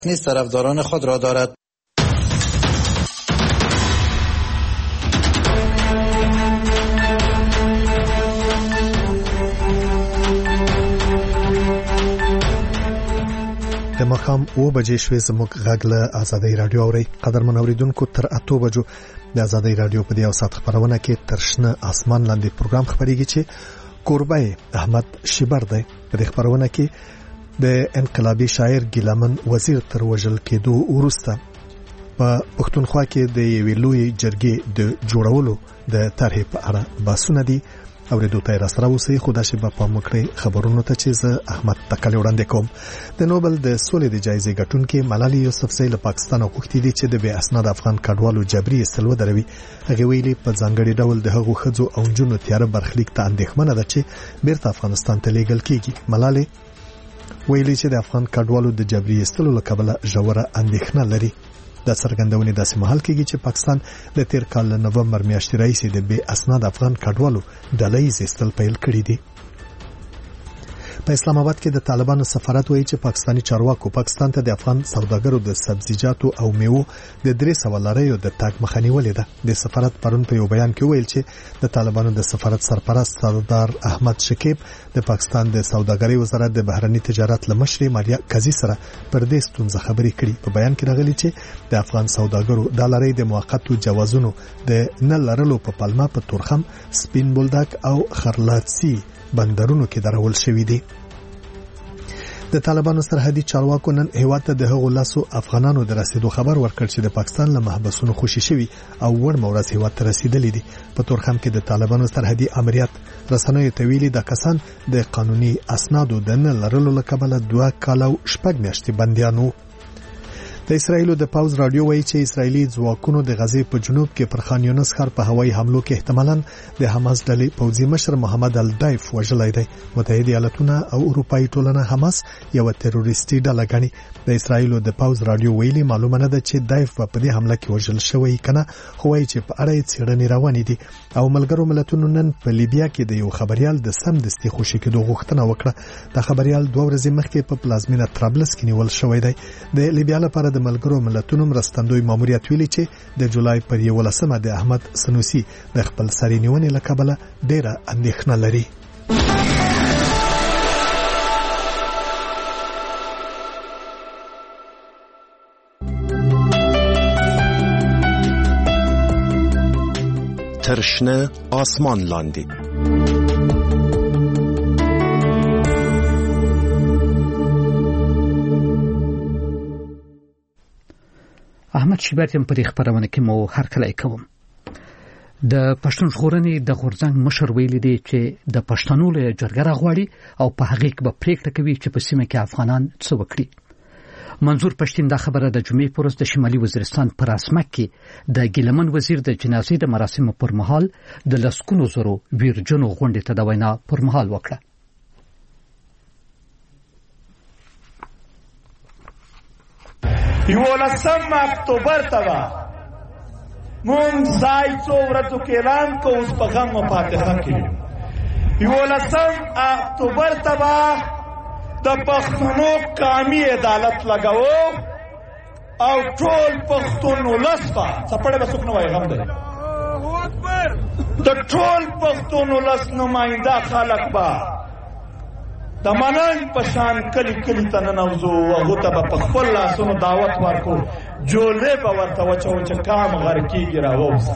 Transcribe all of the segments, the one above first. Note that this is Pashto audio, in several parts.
نیز طرفداران خود را دارد. د ماښام 7 بجې شوې زموږ غږ له آزادۍ رادیو اورئ. قدرمن اوریدونکو تر 8 بجو د آزادۍ رادیو په دې او سات خبرونه کې تر شنه اسمان لاندې پروګرام خبريږي چې کوربه احمد شیبر دی. په دې خبرونه کې د انقلابي شاعر ګیلمن وزیر تر وژل کېدو وروسته په پښتونخوا کې د یوې لوی جرګې د جوړولو د طرحې په اړه بحثونه دي. اوریدو ته راسره اوسئ. خدا شي په مکړې خبرونو ته چې زه احمد تکل وړاندې کوم. د نوبل د سولې د جایزې ګټونکې ملالۍ یوسفزۍ له پاکستان غوښتي دي چې د بې اسناد افغان کډوالو جبري ایستل ودروي. هغه ویلي په ځانګړي ډول د هغو ښځو او نجونو تیاره برخلیک ته اندېښمنه ده چې بیرته افغانستان ته لیږل کیږي. ملالۍ ویلي چې د افغان کډوالو د جبري ایستلو له کبله ژوره اندېښنه لري. د څرګندونې داسې مهال کېږي چې پاکستان د تیر کال له نومبر میاشتې راهیسې د بې اسناد افغان کډوالو ډله ییز ایستل پیل کړي دي. په اسلام آباد کې د طالبانو سفارت وایي چې پاکستاني چارواکو پاکستان ته د افغان سوداګرو د سبزیجاتو او میوو د 300 لاریو د تاګ مخه نیولې ده. د سفارت پرون په یو بیان کې ویل چې د طالبانو د سفارت سرپرست سردار احمد شکیب د پاکستان د سوداګرۍ وزارت د بهرنی تجارت لمشر ماریا قاضي سره پر دې ستونزه خبرې کړي. په بیان کې راغلي چې د افغان سوداګرو د لارۍ د موقتو جوازونو د نه لرلو په پلمه په تورخم، سپین بولدک او خرلاتسي بندرونو کې درول شوې دي. د طالبانو سرحدي چارواکو نن هیواد ته د هغو لاسو افغانانو د رسیدو خبر ورکړ چې د پاکستان له محبسونو خوشي شوي او ور مورز هیواد ته رسیدلې دي. په تورخم کې د طالبانو سرحدي امریت رسنیو ته ویلي د کسان د قانوني اسنادو د نه لرلو له کبله 2 کال او 6 میاشتې بندیانو. د اسرایل د پاوز رادیو وایي چې اسرایلی ځواکونو د غزې په جنوب کې پر خان یونس ښار په هوایي حملو کې احتمالاً د حماس ډلې پوځي مشر محمد الدایف وژلی دی. متحده ایالاتونه او اروپایي ټولنه حماس یو تروریستي ډله ګڼي. د اسرایل د پاوز رادیو ویلي معلومه نه ده چې دایف په دې حمله کې وژل شوی کنه، خو وایي چې په اړه یې څېړنې روانې دي. او ملګرو ملتونو نن په لیبیا کې د یو خبريال د سمدستي خوشي کېدو غوښتنه وکړه. د خبريال 2 ورځې مخکې په پلازمینه طرابلس کې نیول شوی دی. د لیبیا لپاره د ملګرو ملتونو مرستندوی ماموریت ویلي چې د جولای پر 11مه د احمد سنوسی د خپل سري نیونې له کبله ډېره اندېښنه لري. ترشنه آسمان لاندې احمد شیبر یم په خبرونه کې مو هر کله کوم. د پښتون ژغورنې د غورځنګ مشر ویلي دی چې د پښتنو له جرګه راغواړي او په هغه کې به پریکړه کوي چې په سیمه کې افغانان څه وکړي. منظور پښتین دا خبره د جمعې پر ورځ د شمالي وزیرستان په رسمک کې د ګیلمن وزیر د جنازې د مراسمو پر مهال د لسکونو زرو ویرجنو غونډې ته د وینا پر مهال وکړه. 11 اکتوبر ته مونږ ځای څو ورځو کې اعلان کوو اوس په غم او فاتحه کې 11 اکتوبر ته د پښتنو قومي عدالت لګاو او ټول پښتون ولس په څپړې بسوک نه وای غم دی. الله اکبر. د ټول پښتون ولس نماینده خلک با د منن پشان کلی کلی تننوزو هغه ته په خپل لاسونو دعوت ورکو جوړې به ورته وچو چې کام غر کېږي راووسه.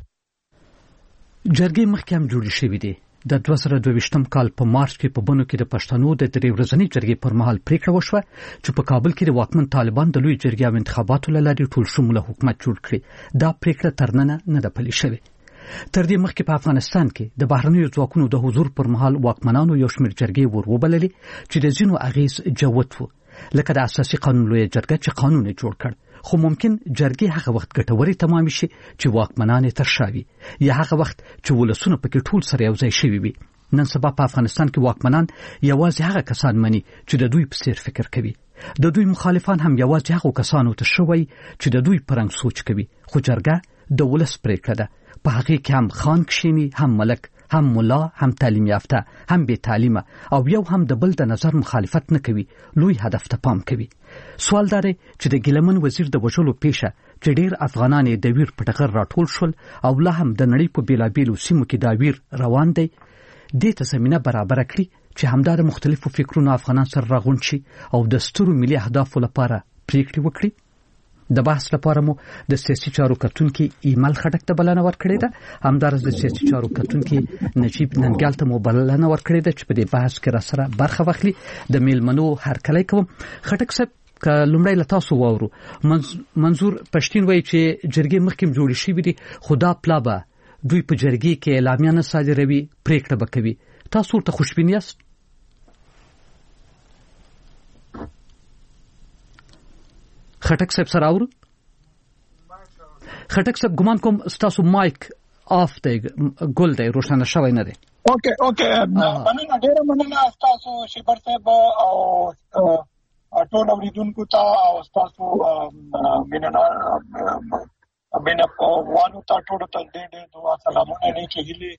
جرګې مخکې هم جوړې شوې دي. د 2022 کال په مارچ کې په بنو کې د پښتنو د 3 ورځنۍ جرګې پر مهال پریکړه وشوه چې په کابل کې د واکمن طالبان د لوی جرګې او انتخاباتو لارې ټول شموله حکومت جوړ کړي. دا پریکړه تر نن نه ده پلي شوې. تر دې مخکې په افغانستان کې د بهرنیو ځواکونو د حضور پر مهال واکمنانو یو شمېر جرګې وروبللې چې د ځینو اغیز جوت و، لکه د اساسي قانون لوی جرګه چې قانون جوړ کړ. خو ممکن جرګې هغه وخت ګټوري تمام شي چې واکمنان تر شاوي یا هغه وخت چې ولسونه پکې ټول سره یو ځای شوي وي. نن سبا په افغانستان کې واکمنان یوازې هغه کسان مني چې د دوی په څیر فکر کوي. د دوی مخالفان هم یوازې هغه کسانو ته شوي چې د دوی پرنګ سوچ کوي. خو جرګه د ولس پریکړه ده. په هغه کې هم خان کښینی، هم ملک، هم مولا هم تعلیم یافته هم بې تعلیمه او یو هم د بل د نظر مخالفت نه کوي لوی هدف ته پام کوي. سوال دا دی چې د ګیلمن وزیر د وژلو پیښه چې ډېر افغانان یې د ویر په ټغر راټول شول او لا هم د نړۍ په بیلابیلو سیمو کې دا ویر روان دی دې ته زمینه برابره کړي چې همدا د مختلفو فکرونو افغانان سره راغونډ شي او د سترو ملي اهدافو لپاره پریکړې وکړي. د بحث لپاره مو د سیاسي چارو کتونکي ایمل خټک ته بلنه ورکړې ده. همدارس د سیاسي چارو کتونکي نجیب ننګیال ته مو بلنه ورکړې ده چې په دې بحث کې را سره برخه واخلي. د میلمنو هرکلی کوم. خټک صاحب که لومړی له تاسو واورو، منظور پښتين وایي چې جرګې مخکې جوړې شوې دي خو دا پلا به دوی په جرګې کې اعلامیه نه صادروي، پریکړه به کوي. تاسو ورته خوشبین یاست؟ خټک صاحب سره اورو؟ خټک صاحب ګمان کوم ستاسو مایک آف دی، ګل دی، روښانه شوی نه دی. اوکې مننه، ډیره مننه تاسو شیبر صاحب او ټول اوریدونکو ته او تاسو مینه وانه ته ټول ته ډېر دعا سلامونه نه کېږي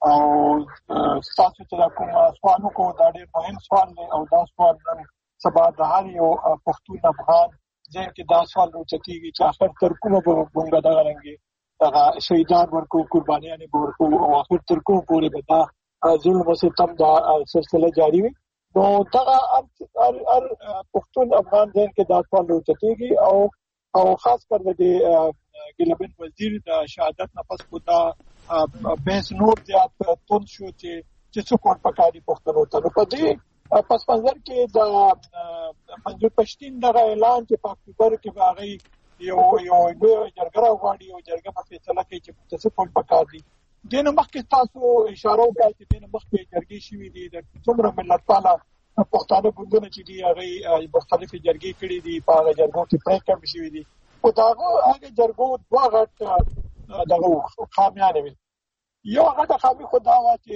او تاسو ته کوم سوالو کو دا ډېر مهم سوال دی او دا سوال نن سبا د هر یو پښتون افغان ځکه چې دا سوال راوچتيږي چې اخر تر کومه بونګه دا غرنګي دا شهیدان ورکو قربانیان ورکو او اخر تر کومه پورې به دا ظلم او ستم دا سلسله جاری وي. نو دا هر پښتون افغان ځکه دا سوال راوچتيږي او خاص کر د ګیلمن وزیر د شهادت نفس کو دا بحث نور زیات تون شو چې څه کول پکاري پښتنو ته. نو په دې پس منظر کې د منظور پښتين د اعلان چې په اکتوبر کې باغی یو جرګه راوړي او جرګه په فیصله کوي چې څه کول پکاري. دنه مخکې تاسو اشاره وکړه چې دنه مخکې جرګې شوې دي د څومره ملت پاله پښتانه ګوندونه چې دي هغه مختلفې جرګې کړې دي، په هغه جرګو کې پریکړې شوې دي او دا هغه جرګو دوه غټ دغه خامیانه وي. یو هغه خامي خدا وا چې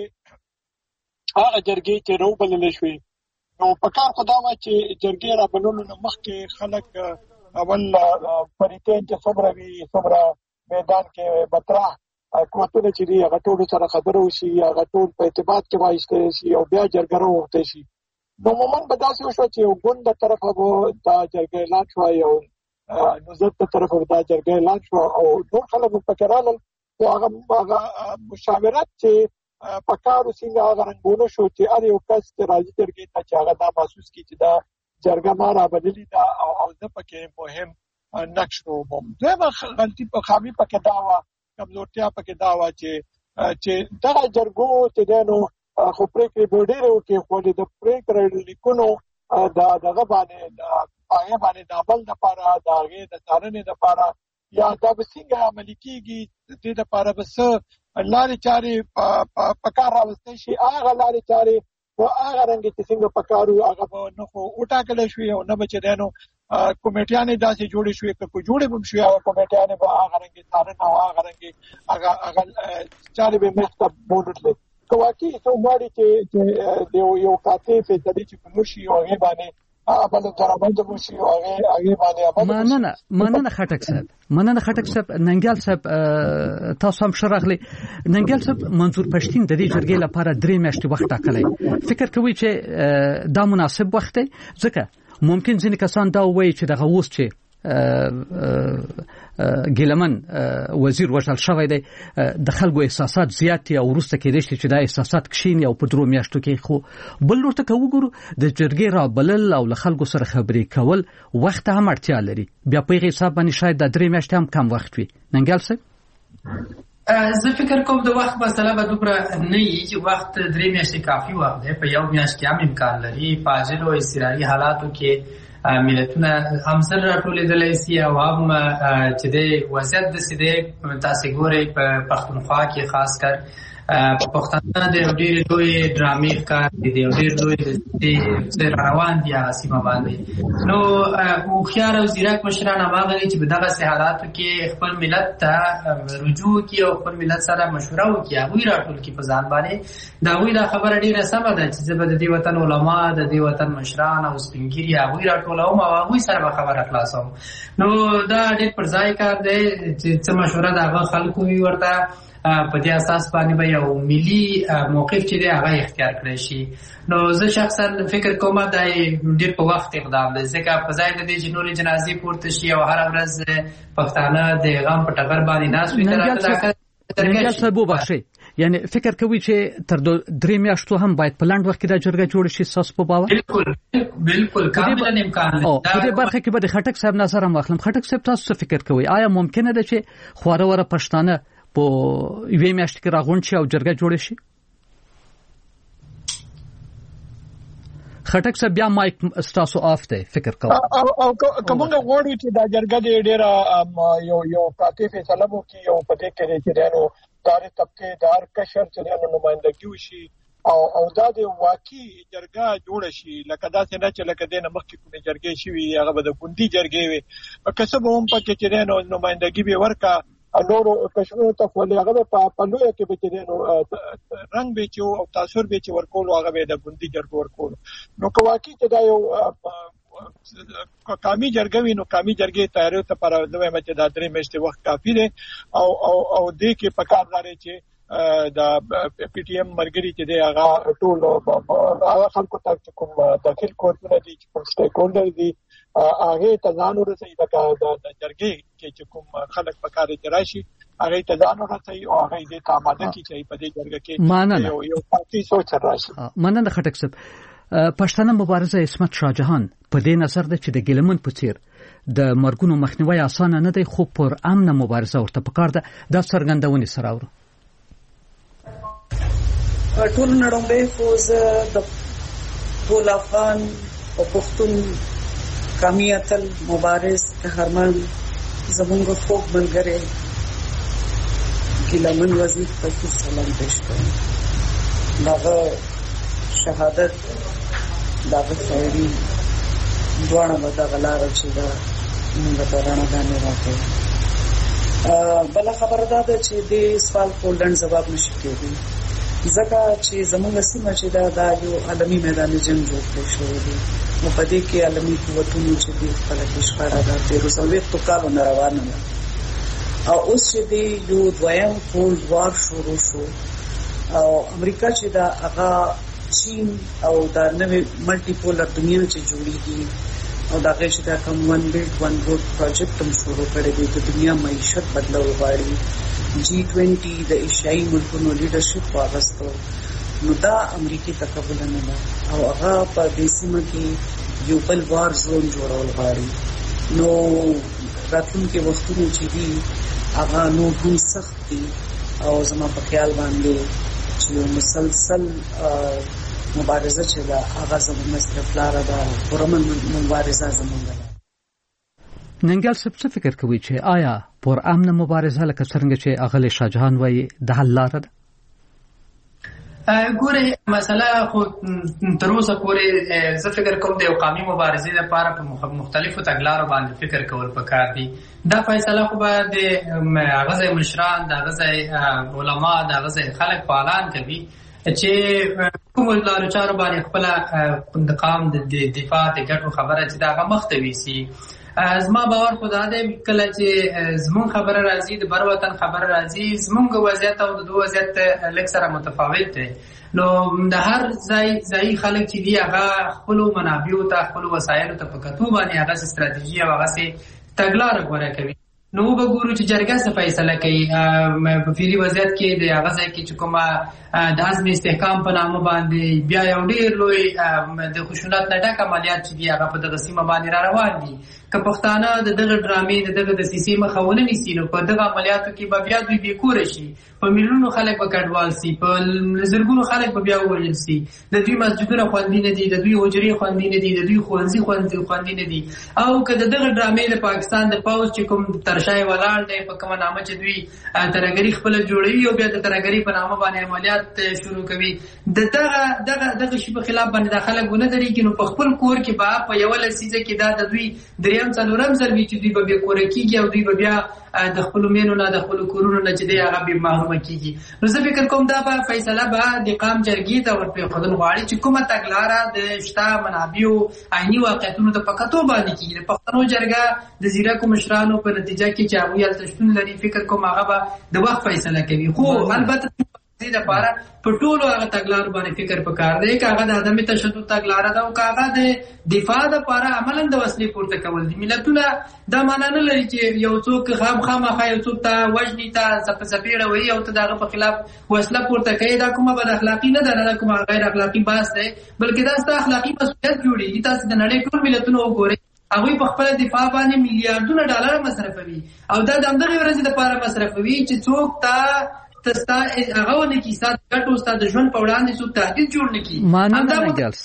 هغه جرګې چې روبلل شوې نو په کار خدا وا چې جرګې را بلولو نه مخکې خلک اول پریتین چې صبره میدان کې بترا کوتونه چې دی هغه ټول سره خبرو شي، هغه ټول په ارتباط کې وایسته شي او بیا جرګه وروته شي. نو مومن بداسي وشو چې ګوند د طرفه دا جرګې اعلان شو او نوزت په طرفه دا جرګې اعلان شو او ټول خلک په کرالل او هغه مشاورت چې پکارو څنګه هغه رنګونه شو چې اړ یو کس چې راځي جرګې ته چې هغه دا محسوس کی چې دا جرګه ما را بدلی دا او د پکې مهم نقش وو. دغه غلطي په خامي پکې دا وا، کمزورتیا پکې دا وا چې دا جرګو چې دنو خو پریکړې بورډیرو کې خو د پریکړې لیکونو دغه باندې هغه باندې د عمل لپاره دغه د څارنې لپاره یا دا څنګه عملي کیږي د دې لپاره بس لارې چارې پکار راوستي شي. هغه لارې چارې او هغه رنګ چې څنګه پکارو هغه نه خو وټاکل شوی او نه بچدانو کمیټیانې داسې جوړې شوې که جوړې هم شوې او کمیټیانې به هغه رنګ څارنه او هغه رنګ هغه چارې به مخته بولل کوي چې وګورئ چې یو کاتې په دې چې کومشي او هغه باندې بل درابند موشي او هغه باندې مننه خټک صاحب ننګیال صاحب تاسو هم شرغلي. ننګیال صاحب منظور پښتين د دې جرګې لپاره 3 میاشتې وخت ټاکلی، فکر کوي چې دا مناسب وخت دی؟ ځکه ممکن ځینې کسان دا وایي چې دغه اوس چې ګیلمن وزیر وژل شوی دی د خلکو احساسات زیات او وروسته کېدای شي چې دا احساسات کښینی او په 2 میاشتو کې خو بل ورته وګورو د جرګې را بلل او له خلکو سره خبرې کول وخت هم اړتیا لري. بیا په هغه حساب باندې شاید د 3 میاشتې هم کم وخت وي. ننګیال صاحب زه فکر کوم د وخت مسله به دومره نه وي چې وخت 3 میاشتې کافي وخت دی. په یو میاشت کې هم امکان لري په عاجل او اضطراري حالاتو کې ملتونه هم سره راټولېدلی سي او هم چې د وضعیت داسې دی تاسې ګورئ په پښتونخوا کې خاص کر په پښتانه د یو ډېرې لویې ډرامې ښکار دي، د یو ډېر لوی څه روان دي هغه سیمه باندې. نو هوښیار او ځیرک مشران هماغه دي چې په دغسې حالاتو کې خپل ملت ته رجوع کړي او خپل ملت سره مشوره وکړي، هغوی راټول کړي په ځان باندې. د هغوی دا خبره ډېره سمه ده چې زه به د دې وطن علما، د دې وطن مشران او سپین ږیري هغوی راټولوم او هغوی سره به خبره خلاصوم. نو دا ډېر پر ځای کار دی چې څه مشوره د هغه خلکو وي ورته په دې اساس باندې به یو ملي موقف چې دی هغه اختیار کړی شي. نو زه شخصا فکر کوم دا ډېر په وخت اقدام دی، ځکه په ځای د دې چې نورې جنازې پورته شي او هره ورځ پښتانه د غم په ټغر باندې ناست وي. ننګیال صاحب وبخښئ، یعنی فکر کوي چې تر 3 میاشتو هم باید په لاند وخت کې دا جرګه جوړ شي؟ تاسو په باور؟ بالکل کاملا امکان لري. په دې برخه کې به د خټک صاحب نظر هم واخلم. خټک صاحب تاسو څه فکر کوي؟ آیا ممکنه ده چې خواره وره پښتانه په 1 میاشت کې راغونډ شي او جرګه جوړ شي؟ خټک صاحب بیا مایک تاسو آف دی، فکر کوم او کومه غوړو چې دا جرګه ډېره یو قاطع فیصله وکړي او په دې کې چې دانو دار طبقه دار کشر چې دانو نمائندګي وشي او دا د واقعي جرګه جوړ شي، لکه دا څنګه چې لکه د مخکې کومه جرګې شي هغه به د ګوندي جرګې وي، کسب هم پکې چې دانو نمائندګي به ورکا نورو کشمیر ته ولې هغه په لوی کې به چې رنگ به چې او تاثیر به چې ورکول هغه به د ګوندي جرګو ورکول. نو کواکي چې دا یو قومي جرګه وي، نو قومي جرګې تیارو ته پر دوی مچ د 3 میاشتې وخت کافي دی او دې کې پکار لري چې دا پی ټی ایم مرګري چې دی هغه ټول هغه خلکو ته کوم داخل کوډونه دي چې کوم سټیک هولډر دي هغه ته ځان ورسېږي د جرګې چې کوم خلک پکاره راشي هغه ته ځان ورسېږي او هغه دې ته آماده کی چې په دې جرګه کې یو پارټي سوچ راشي. مننه خټک صاحب. پښتانه مبارزه عصمت شاه جهان په دې نظر ده چې د ګلمن په څیر د مرګونو مخنیوي اسانه نه دی، خو پر امن مبارزه ورته پکار ده. دا څرګندونې سره اورو. ټول نړیوال فوز د ټول افغان او پښتون قومي اتل مبارز قهرمان زمونږ فوق ملګری ګلمن وزیر ته سلام پېښ کوم. دغه شهادت دغه خیری دوانه بدغه لار چې دا موږ ته رانه راځي. بل خبره ده چې د سوال کولډن جواب نشي کېږي، ځکه چې زموږ سیمه چې دا یو عالمي میدان جنگ جوړ شوی دی. نو په دې کې عالمي قوتونو چې د خپل اشاره ده د روسویت تو کالو نه روانه ده او اوس چې دی یو دویم کولډ وار شروع شو او امریکا چې دا هغه چین او دا نوې ملټي پولر دنیا چې جوړیږي او دا غیر چې دا کوم ون بیلډ ون روډ پروجیکټ هم شروع کړی دی د دنیا معیشت بدلول غواړي. G20 د ایشیايي ملکونو لیډرشپ واغستو، نو دا امریکای تقبل نه ده او هغه په دې سیمه کې یو بل وار زون جوړول غواړي. نو راتلونکي وختونو چې دي هغه نو هم سخت دي او زما په خیال باندې چې مسلسل مبارزه چې دا هغه زموږ مصرف لاره ده، پرمن مبارزه زموږ ده. ننګیال صاحب څه فکر کوي چې آیا پر امن مبارزه لکه څنګه چې اغلی شاه جهان وایي د حل لاره ده؟ ګوره مسله خو تر اوسه پورې زه فکر کوم د یو قومي مبارزې لپاره په مختلفو تګلارو باندې فکر کول پکار دي. دا فیصله خو به د هغه ځای مشران، د هغه ځای علما، د هغه ځای خلک فعالان کوي چې کوم لارو چارو باندې خپل د قوم د دفاع د ګټو خبره چې دا هغه مخته ویسي. زما باور خو دا دی کله چې زمون خبره راځي د بر وطن خبره راځي زمونږ وضعیت او د دوه وضعیت لږ سره متفاوت دی. نو د هر ځای خلک چې دی هغه خپل منابعو ته خپل وسایلو ته په کتو باندې هغه ستراتیژي او هغه تګلارې غوړه کوي. نو به ګورو چې جرګه څه فیصله کوي په فعلي وضعیت کې د هغه ځای کې چې کومه د عزم استحکام په نامه باندې بیا یو ډېر لوی د خشونت نه ډک عملیات چې دي هغه په دغه سیمه باندې را روان دي. که پښتانه د دغه ډرامې د دغه دسیسې مخه ونه نیسي نو په دغه عملیاتو کې به بیا دوی بېکوره شي، په میلیونو خلک به کډوال سي، په زرګونو خلک به بیا ووژل سي، د دوی مسجدونه خوندي نه دي، د دوی حجرې خوندي نه دي، د دوی ښوونځي خوندي نه دي. او که د دغه ډرامې د پاکستان د پوځ چې کوم ترشای ولاړ دی په کومه نامه چې دوی ترهګري خپله جوړوي او بیا د ترهګرۍ په نامه باندې عملیات شروع کوي، د دغه شي په خلاف باندې دا خلک ونه درېږي. نو په خپل کور کې به په یوه لسیزه کې دا د دوی دریم دریم څلورم ځل وی چې دوی به بیا کور کېږي او دوی به بیا د خپل مینو نه د خپل کورونو نه چې دی هغه به محروم کېږي. نو زه فکر کوم دا به فیصله به د قام جرګې ته ورپرې خدل غواړي چې کومه تګلاره د شته منابعو عیني واقعیتونو د پکتو باندې کېږي. د پښتنو جرګه د زیرکو مشرانو په نتیجه کې چې هغوی هلته شتون لري فکر کوم هغه به د وخت فیصله کوي. خو البته د لپاره په ټولو هغه تګلارو باندې فکر وکړ دی چې هغه د عدم تشدد تګلاره ده او هغه د دفاع لپاره عملاً د وسلې پورته کول دي. ملتونه دا معنا نه لري چې یو څوک خامخا یو څوک ته وژني ته سپېړه وي او ته دغه په خلاف وسله پورته کوي. دا کومه بد اخلاقی نه ده، نه کومه غیر اخلاقی بحث دی، بلکې دا ستاسو اخلاقی مسؤلیت جوړیږي. تاسو د نړۍ ټول ملتونه وګورئ، هغوی په خپل دفاع باندې میلیارډونه ډالر مصرفوي او دا د همدغې ورځې لپاره مصرفوي چې څوک ته تستا هغه ونه کی سات ګټو استاد ژوند په وړاندې څوک تهدید جوړ نکي. مننه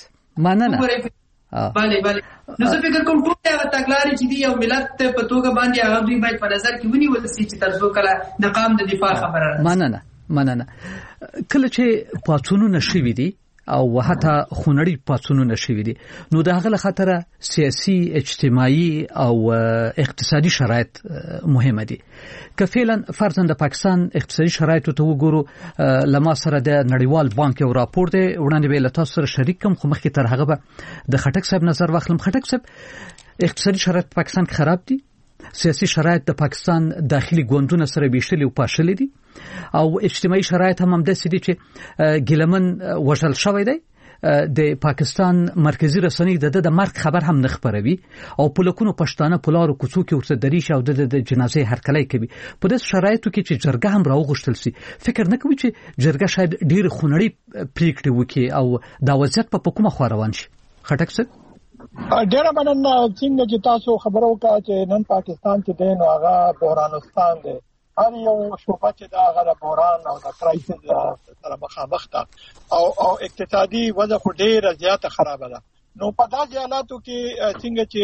bale نو زه فکر کوم ټول هغه تګلارې چې دی یو ملت په توګه باندې هغه دوی باید په نظر کې ونیول شي چې تر څو کله د قام د دفاع خبره راځي. مننه کله چې پاتونو نشوي دي او حتی خونړی پاتونو شوي دي نو د هغه خطر سیاسي اجتماعي او اقتصادي شرایط مهمه دي. که فعلا فرضاً د پاکستان اقتصادي شرایط ته وګورو، لما سره د نړیوال بانک یو راپور دی وړاندې به له تاسو سره شریک کوم، خو مخکې تر هغه به د خټک صاحب نظر واخلم. خټک صاحب، اقتصادي شرایط په پاکستان کې خراب دي، سیاسي شرایط د پاکستان داخلي ګوندونو سره بیشتلي او پاشلي دي او اجتماعي شرایط هم همداسې دي چې ګیلمن وژل شوی دی. د پاکستان مرکزی رسنۍ د مرګ خبر هم نه خبروي او په لکونو پښتانه په لارو کوڅو کې ورته دریش او د جنازې هرکلی کوي. په داسې شرایطو کې چې جرګه هم راوغوښتل شي، فکر نه کوي چې جرګه شاید ډېر خونړی پریکړې وکړي او دا وضعیت په کومه خوا روان شي؟ خټک صاحب، ډېره مننه. څنګه چې تاسو خبرو وکړه چې نن پاکستان کې دی نو هغه بحرانستان دی. هر یو شوبه چې دا هغه بحران او د کرایسس سره مخامخ ده او اقتصادي وضع خو ډېره زیاته خرابه ده. نو په داسې حالاتو کې څنګه چې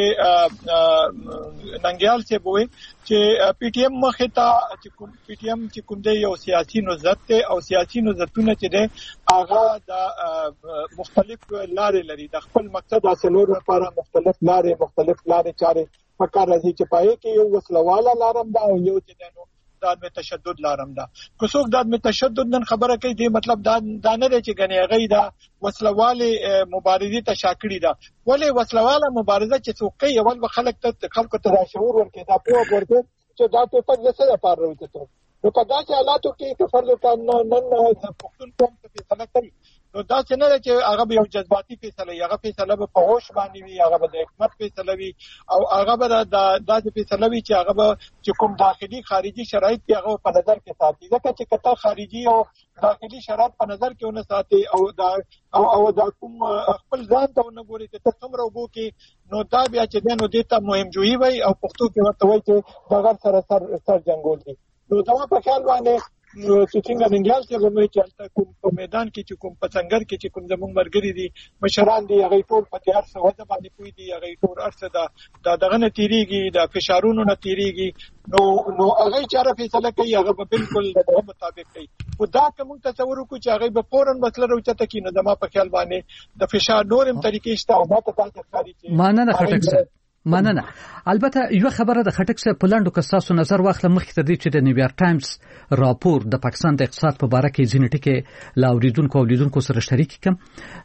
ننګیال صاحب وایي چې پی ټی ایم مخې ته چې پی ټی ایم چې کوم دی یو سیاسي نهضت دی او سیاسي نهضتونه چې دی هغه د مختلف لارې لري، د خپل مقصد حاصلولو لپاره مختلف لارې چارې پکار راځي چې پای کې یو وسلواله لارم ده او یو چې نو داد میں تشدد لارم دا. کوڅوک داد میں تشدد نن خبره کوي دی مطلب دا نه دی چې غنی غي دا وسلواله مبارزه ته شاکړی دا. ولې وسلواله مبارزه چې څوک کوي اول به خلکو ته شعور ورکړي دا په ورته چې دا په څه لپاره راوځي. نو په داسې حالاتو کې کفر له نن پښتون قوم ته فیصله کوي نو دا څنګه چې هغه یو جذباتي فیصله هغه فیصله په هوش باندې وي، هغه به د حکمت فیصله وي او هغه به د فیصله وي چې هغه به چې کوم داخلي خارجي شرایط کې هغه په نظر کې ساتي. ځکه چې کته خارجي او داخلي شرایط په نظر کې ونه ساتي او دا کوم خپل ځان ته نه ګوري چې څومره وګو کې نو دا بیا چې نو دیتا مهم جوړي وي او پښتو کې ورته وایي چې دغه سر جنگول دي. نو دا په خیال باندې چې څنګه ننګیال چې موږ چې کوم په میدان کې چې کوم په څنګه کې چې کوم زموږ مرګري دي مشران دي هغه ټول په تیار څه وځه باندې کوي دي هغه ټول ارڅه دا دغه نتیریږي د فشارونو نتیریږي نو هغه چاره فیصله کوي هغه به بالکل د مطابق کوي. خدا کوم تصور کو چې هغه به فورن مسله راوچته کینو د ما په خیال باندې د فشار نورم طریقې شته او دا ته تاسو ښکاری چې مننه خټک صاحب. مننه. البته یو خبره د خټک صاحب په لاندو کې تاسو نظر واخله مخکې تر دې چې د نیویارک ټایمز راپور د پاکستان د اقتصاد په اړه کې ځینې ټکي لاوریدونکو سره شریک کړم.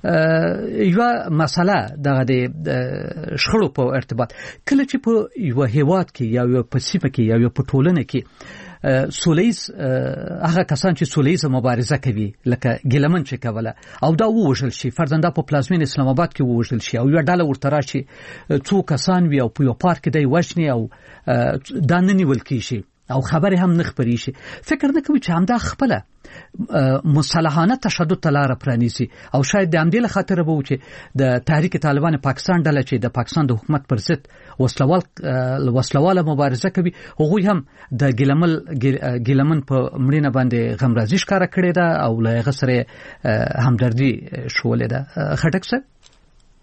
یو مسله دغه د شخړو په ارتباط کله چې په یو هیواد کې یا یو په سیمه کې یا یو په ټولنه کې سولیز هغه کسان چې سولیز مبارزه کوي لکه ګیلمن چې کوله او دا ووژل شي، فرضاً په پلازمین اسلام آباد کې ووژل شي او یو ډله ورته راشي څو کسان وي او په یو پارک دی وژني او دا نه نیول کیږي او خبره هم نه خبري شي، فکر نه کوي چې همدا خپله مصالحانه تشدد تلاره پرانیسي او شاید د همدې خاطر به و چې د تحریک طالبان پاکستان ډله چې د پاکستان د حکومت پر ضد وسلواله مبارزه کوي هغوی هم د ګیلمن په مړینه باندې غمرازي ښکاره کړې ده او له هغه سره همدردي شولې ده. خټک صاحب،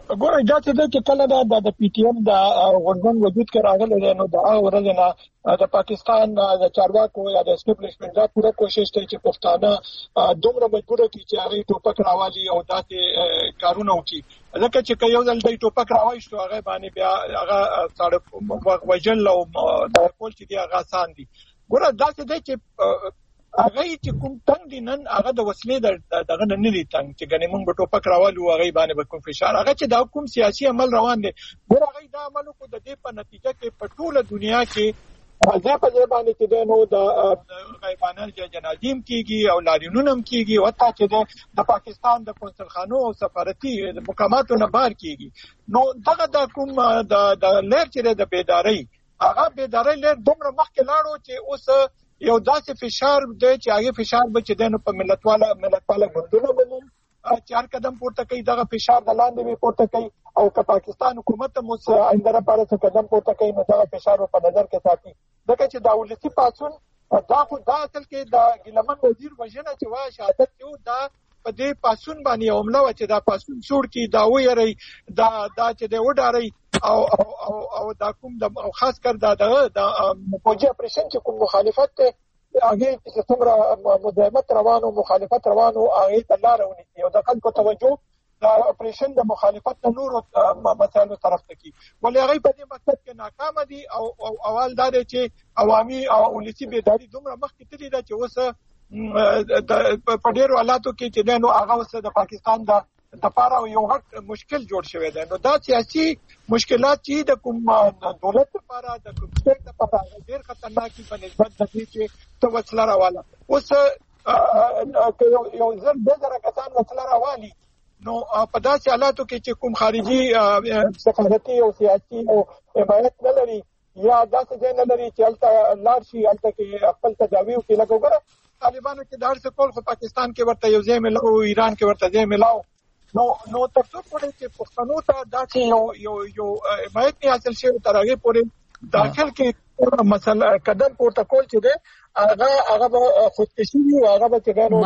ګوره دا چې کله د پی ټی ایم د غونډون وجود کې راغلی دی نو دا ورځ نه د پاکستان د چارواکو یا د اسټابلیشمنت دا پوره کوشش کوي چې پښتانه دومره مجبور کړي چې هغه ټوپک راوالي او داسې کارونه وکړي ځکه چې یو ځل د ټوپک راوایشتو هغه باندې بیا هغه ساړه وجل او د کول چې دی هغه آسان دي ګوره دا چې هغه چې کوم تنگ دي نن هغه د وسلې دغه نه لري تنگ چې ګنې موږ په ټوپک راوالو هغه باندې به کوم فشار هغه چې دا کوم سیاسي عمل روان دي ګوره هغه دا عمل کو د دې په نتیجه کې په ټوله دنیا کې ځکه په دې باندې چې نو د غیبانه جنازیم کیږي او لاریونونم کیږي او حتی چې د پاکستان د قونسلخانو او سفارتي مقاماتو نه بار کیږي نو دغه د کوم د لیر چې د بیداری هغه بیداری لیر دومره مخکې لاړو چې اوس یو داسې فشار دی چې هغه فشار به چې دنه په ملتواله غوندونه بنوم چار قدم پورته کوي دغه فشار د لاندې به پورته کوي او که پاکستان حکومت هم اوس آینده لپاره څه قدم پورته کوي نو دغه فشار په نظر کې ساتي ځکه چې دا ولسی پاسون دا خو دا اصل کې د ګلمن وزیر وژنه چې وا شهادت یو دا په دې پاسون باندې عمله و چې دا پاسون سوړ کی دا وېری دا چې د وډاري او دا کوم د خاص کر دا د فوجي اپریشن چې کوم مخالفت ته هغه چې څومره مداهمت روانو مخالفت روانو هغه تلار ونی او د خلکو توجه دا اپریشن د مخالفت نور مسایلو طرف ته کی ولې هغه په دې مقصد کې ناکام دي او اول دا چې عوامي او ولسی بیداری دومره مخکې تللی دا چې اوس په ډیرو حالاتو کې چې نو هغه اوس د پاکستان د لپاره یو غټ مشکل جوړ شوی دی نو دا سیاسي مشکلات چې د کوم دولت لپاره د کوم سټیټ لپاره ډیر خطرناکي په نسبت د دې چې توسل راواله اوس یو ځل د زړه کسان وسل راوالي نو په داسې حالاتو کې چې کوم خارجي سفارتي او سیاسي او حمایت نه لري یا داسې ځای نه لري چې هلته لاړ شي هلته کې خپل تداوی وکړي لکه وګوره طالبانو کې دا څه کول خو پاکستان کې ورته یو ځای ملاو ایران کې ورته ځای ملاو نو تر څو پورې چې پښتنو ته داسې یو حمایت نه حاصل شي تر هغه پورې داخل کې مسله قدم پورته کول چې ده هغه خودکشي او هغه به څنګه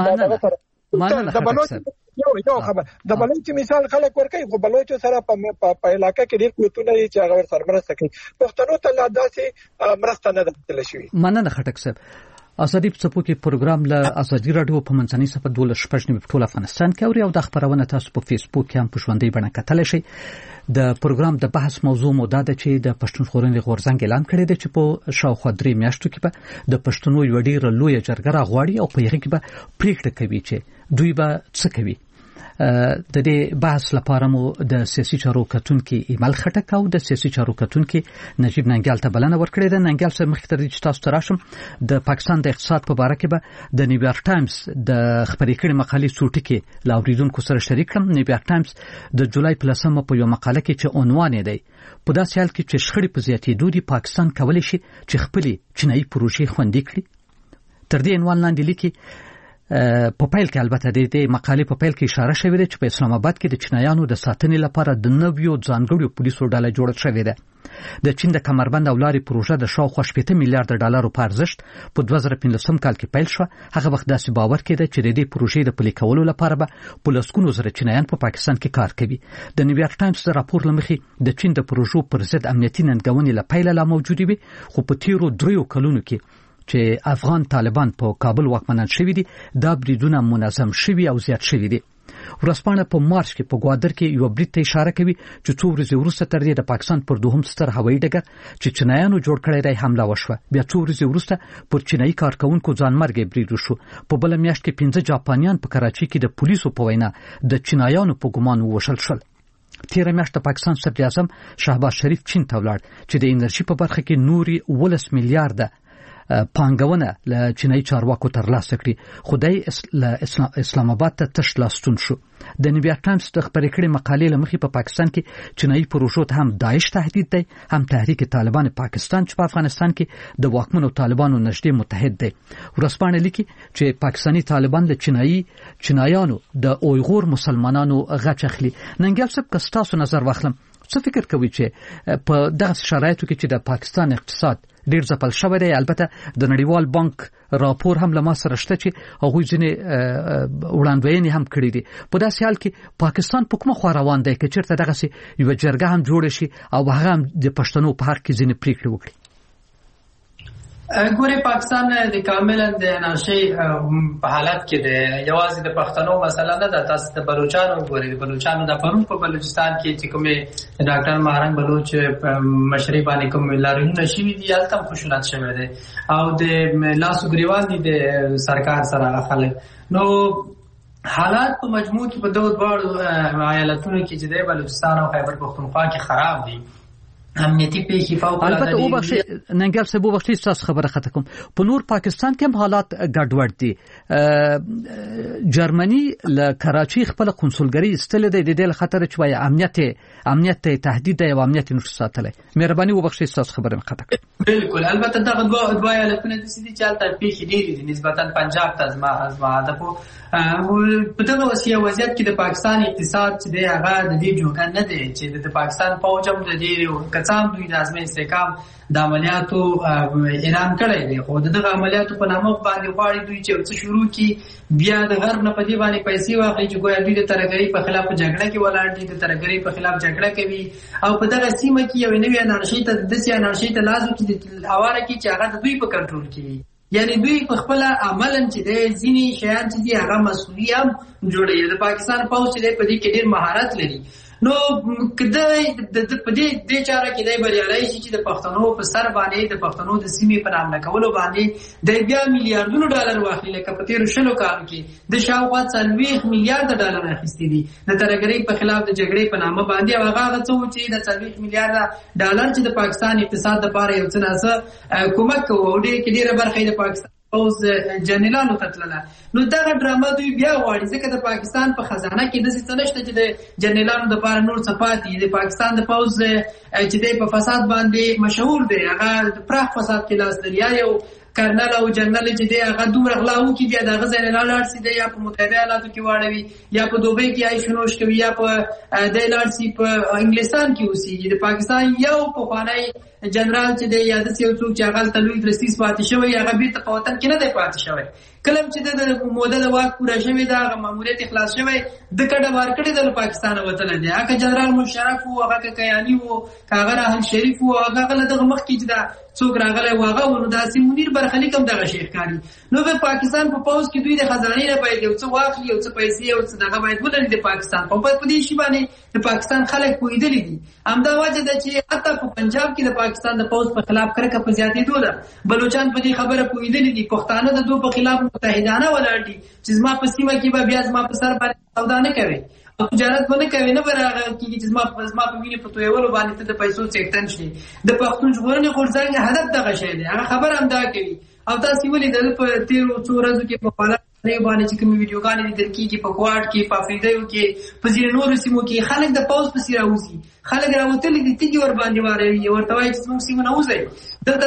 د بلوچ یو خبر د بلوچ مثال خلک ورکوي خو بلوچ سره په علاقې کې ډېر قوتونه دي چې هغه سره مرسته کوي پښتنو ته لا داسې مرسته نه ده شوی مننه خټک صاحب ازادي په کې پروګرام له ازادي رادیو په منځنۍ صفحه 12 په ټول افغانستان کې او د خبرونه تاسو په فیسبوک کې هم په ژوندۍ بڼه کتلی شئ د پروګرام د بحث موضوع مو دا ده چې د پښتونخوا غورځنګ اعلان کړی دی چې په شاوخوا 3 میاشتو کې به د پښتنو یو ډیر لوی جرګه راغواړي او په هغه کې به پریکړه کوي چې دوی به څه کوي د دې بحث لپاره مو د سیاسي چارو کتونکو ایمل خټک او د سیاسي چارو کتونکو نجیب ننګیال ته بلنه ورکړې ده ننګیال سره مخکې تر دې چې تاسو تراشم د پاکستان د اقتصاد په اړه کې به د نیویارک ټایمز د خبرې کړي مقالې څوټي کې لاوریدونکو سره شریک کړم نیویارک ټایمز د جولای په 10 په یو مقاله کې چې عنوان دی په داسې حال کې چې شخړې په زیاتېدو دي پاکستان کولی شي چې خپل چینایي پروژې خوندي کړي تر دې عنوان لاندې لیکي په پیل کې البته د مقالې په پیل کې اشاره شوې ده چې په اسلام آباد کې د چینایانو د ساتنې لپاره د نویو ځانګړو پولیسو ډله جوړه شوې ده د چین د کمربند او لارې پروژه د شاوخوا 80 میلیارډ ډالرو په ارزښت په 2015 کال کې پیل شو هغه وخت داسې باور کېده چې د دې پروژې د پلي کولو لپاره به په لسګونو زره چینایان په پاکستان کې کار کوي د نیویارک ټایمز راپور لمخې د چین د پروژو پر ضد امنیتي ننګونې له پیله لا موجوده وي خو په تیرو 3 کلونو کې چې افغان طالبان په کابل واکمنان شوي دي دا بریدونه منظم شوي او زیات شوي دي ورسپانه په مارچ کې په ګوادر کې یو برید ته اشاره کوي چې څو ورځې وروسته تر دې د پاکستان پر دوهم ستر هوایي ډګر چې چینایانو جوړ کړی دی حمله وشوه بیا څو ورځې وروسته پر چینایي کارکونکو ځانمرګي برید وشو په بل میاشت کې 15 جاپانیان په کراچي کې د پولیسو په وینا د چینایانو په ګمان وشل شول تیر میاشت پاکستان صدر اعظم شهباز شریف چین ته ولاړ چې د انرژي په برخه کې نوري 10 میلیارډ پانګونه له چینایي چارواکو ترلاسه کړي خدای اسلام آباد ته تشلاستون شو د نیویارک ټایمز د خبرې کړي مقالې لمخې په پاکستان کې چینایي پروژو ته هم داعش تهدید دی هم تحریک طالبان پاکستان چې په افغانستان کې د واکمنو طالبانو نږدې متحد دی ورسپانه لیکي چې پاکستانی طالبان له چینایانو د اویغور مسلمانانو غچ اخلي ننګل صاحب که تاسو نظر واخلم څه فکر کوي چې په دغه شرایطو کې چې د پاکستان اقتصاد ډیر ځپل شوی دی؟ البته د نړیوال بانک راپور هم له ما سره شته چې هغوی ځینې وړاندوینې هم کړې دي. په داسې حال کې پاکستان په کومه خوا روان دی که چېرته دغسې یوه جرګه هم جوړه شي او هغه هم د پښتنو په حق کې ځینې پرېکړې وکړي؟ ګوره پاکستان د کاملا د انارشي په حالت کې دی. یوازې د پښتنو مسله نه ده، تاسو د بلوچستان وګورئ. د بلوچستان د پرون په بلوچستان کې چې کومې ډاکټر مهرنګ بلوچ مشري باندې کوم لاریونونه شوي دي هلته هم خشونت شوی دی او د لاسو ګریوان دي د سرکار سره خلک. نو حالات په مجموع کې په دغو دواړو ایالتونو کې چې د بلوچستان او خیبر پښتونخوا کې خراب دي. امنیتی پیښې فوق العاده دي. البته ننګل صاحب وبخښئ تاسو خبره خطا کوم، په نور پاکستان کې هم حالات ګډوډ دي. جرمني له کراچي خپل قونسلګري استلې ده د دې خطر چې وایي امنیت ته تهدید دی او امنیت نشي ساتلی. مهرباني وبخښئ تاسو خبره خطا کوم. بالکل. البته دغه دوه ایالتونه د سيدي چالت پیښې ډېرې دي نسبتا پنجاب ته ازما ده. په دغه وضعیت کې د پاکستان اقتصاد چې دی هغه د دې جوګه نه دی چې د پاکستان فوج هم د دې کڅام دوی د ازمه استحکام د عملیاتو اعلان کړی دی، خو دغه عملیاتو په نامه باندې غواړي دوی چې څه شروع کی بیا د غرب نه په دې باندې پیسې واخلي چې ګویا دوی د ترهګرۍ په خلاف جګړه کې ولاړ دي، د ترهګرۍ په خلاف جګړه کوي او په دغه سیمه کې یو نوې انارشي ته لازم کې د اواره کې چې هغه د دوی په کنټرول کې وي. یعنی دوی په خپل عملاً چې د ځینی شیان چې دی هغه مسؤلیت هم جوړي. د پاکستان پوځ چې په دې کې ډېر مهارت لري. نو کله په دې چاره کې دی بریالي شي چې د پښتنو په سر باندې د پښتنو د سیمې په نام نکولو باندې د بیا میلیارډونو ډالر واخلي، لکه په تیر شلو کال کې د شاوخوا 40 میلیارډ ډالر اخیستي دي د ترهګرۍ په خلاف د جګړې په نامه باندې. او هغه څه و چې د 40 میلیارډ ډالر چې د پاکستان اقتصاد لپاره یو څه نه کومک کوي، ډېره برخه د پاکستان اوس جنرالانو تطلله. نو دغه ډرامه دوی بیا غواړي ځکه د پاکستان په خزانه کې داسې څه نشته چې د جنرالانو لپاره نور څه پاتې. د پاکستان د پوځ چې دی په فساد باندې مشهور دی، هغه پراخ فساد کې لاس لري. یو کرنل او جنرال چې دی هغه دومره غلاو کې بیا دغه ځای نه لاړ سي دی یا په متحده ایالاتو کې واړوي یا په دوبۍ کې عیشونوش کوي یا په د لاړ سي په انګلستان کې اوسېږي. د پاکستان یو پخوانی جنرال چې دی یا د یو څوک چې هغه تلوي درسیس پاتې شوی هغه بیرته په وطن کې نه دی پاتې شوی. کله چې د موده د واک پوره شوی دا ماموریت اخلاص شوی د کډه وار کړی د پاکستان وطن دی. هغه جنرال مشرف او هغه کیانی او هغه راحل شریف او هغه دغه مخ کې چې دا څوک راغلی واغه ونو داسې منیر برخلیک هم دغه شیخ کاری. نو په پاکستان په پوز کې دوی د خزانه نه باید یو څه واخلي، یو څه پیسې او څه دغه باید ولري. د پاکستان په دې شی باندې د پاکستان خلک پوهیدلي دي. همدا وجه ده چې حتی په پنجاب کې د پاکستان د پوز په خلاف کرکه په زیاتېدو ده. بلوچستان په دې خبره پوهیدلي دي. پښتانه د دوی په خلاف متحدانه ولاړ دي چې زما په سیمه کې به بیا زما په سر باندې سودا نه کوي او تجارت باندې کوي نه برابر کیږي چې زما په وینې په تویولو باندې ته د پیسو څښتن شي. د پښتون ژغورنې غورځنګ هدف دغه شی دی. هغه خبر هم دا کوي او تاسو ولې د په تیرو څو ورځو کې په حالت باندې چې کوم ویډیوګانې لیدل کیږي په کوارټ کې په افریدایو کې په ځینو نورو سیمو کې خلک د پاوز په سیره وځي، خلک راوتلي دي تیږي ور باندې واره ورته وایي چې موږ سیمه نه وځي. دلته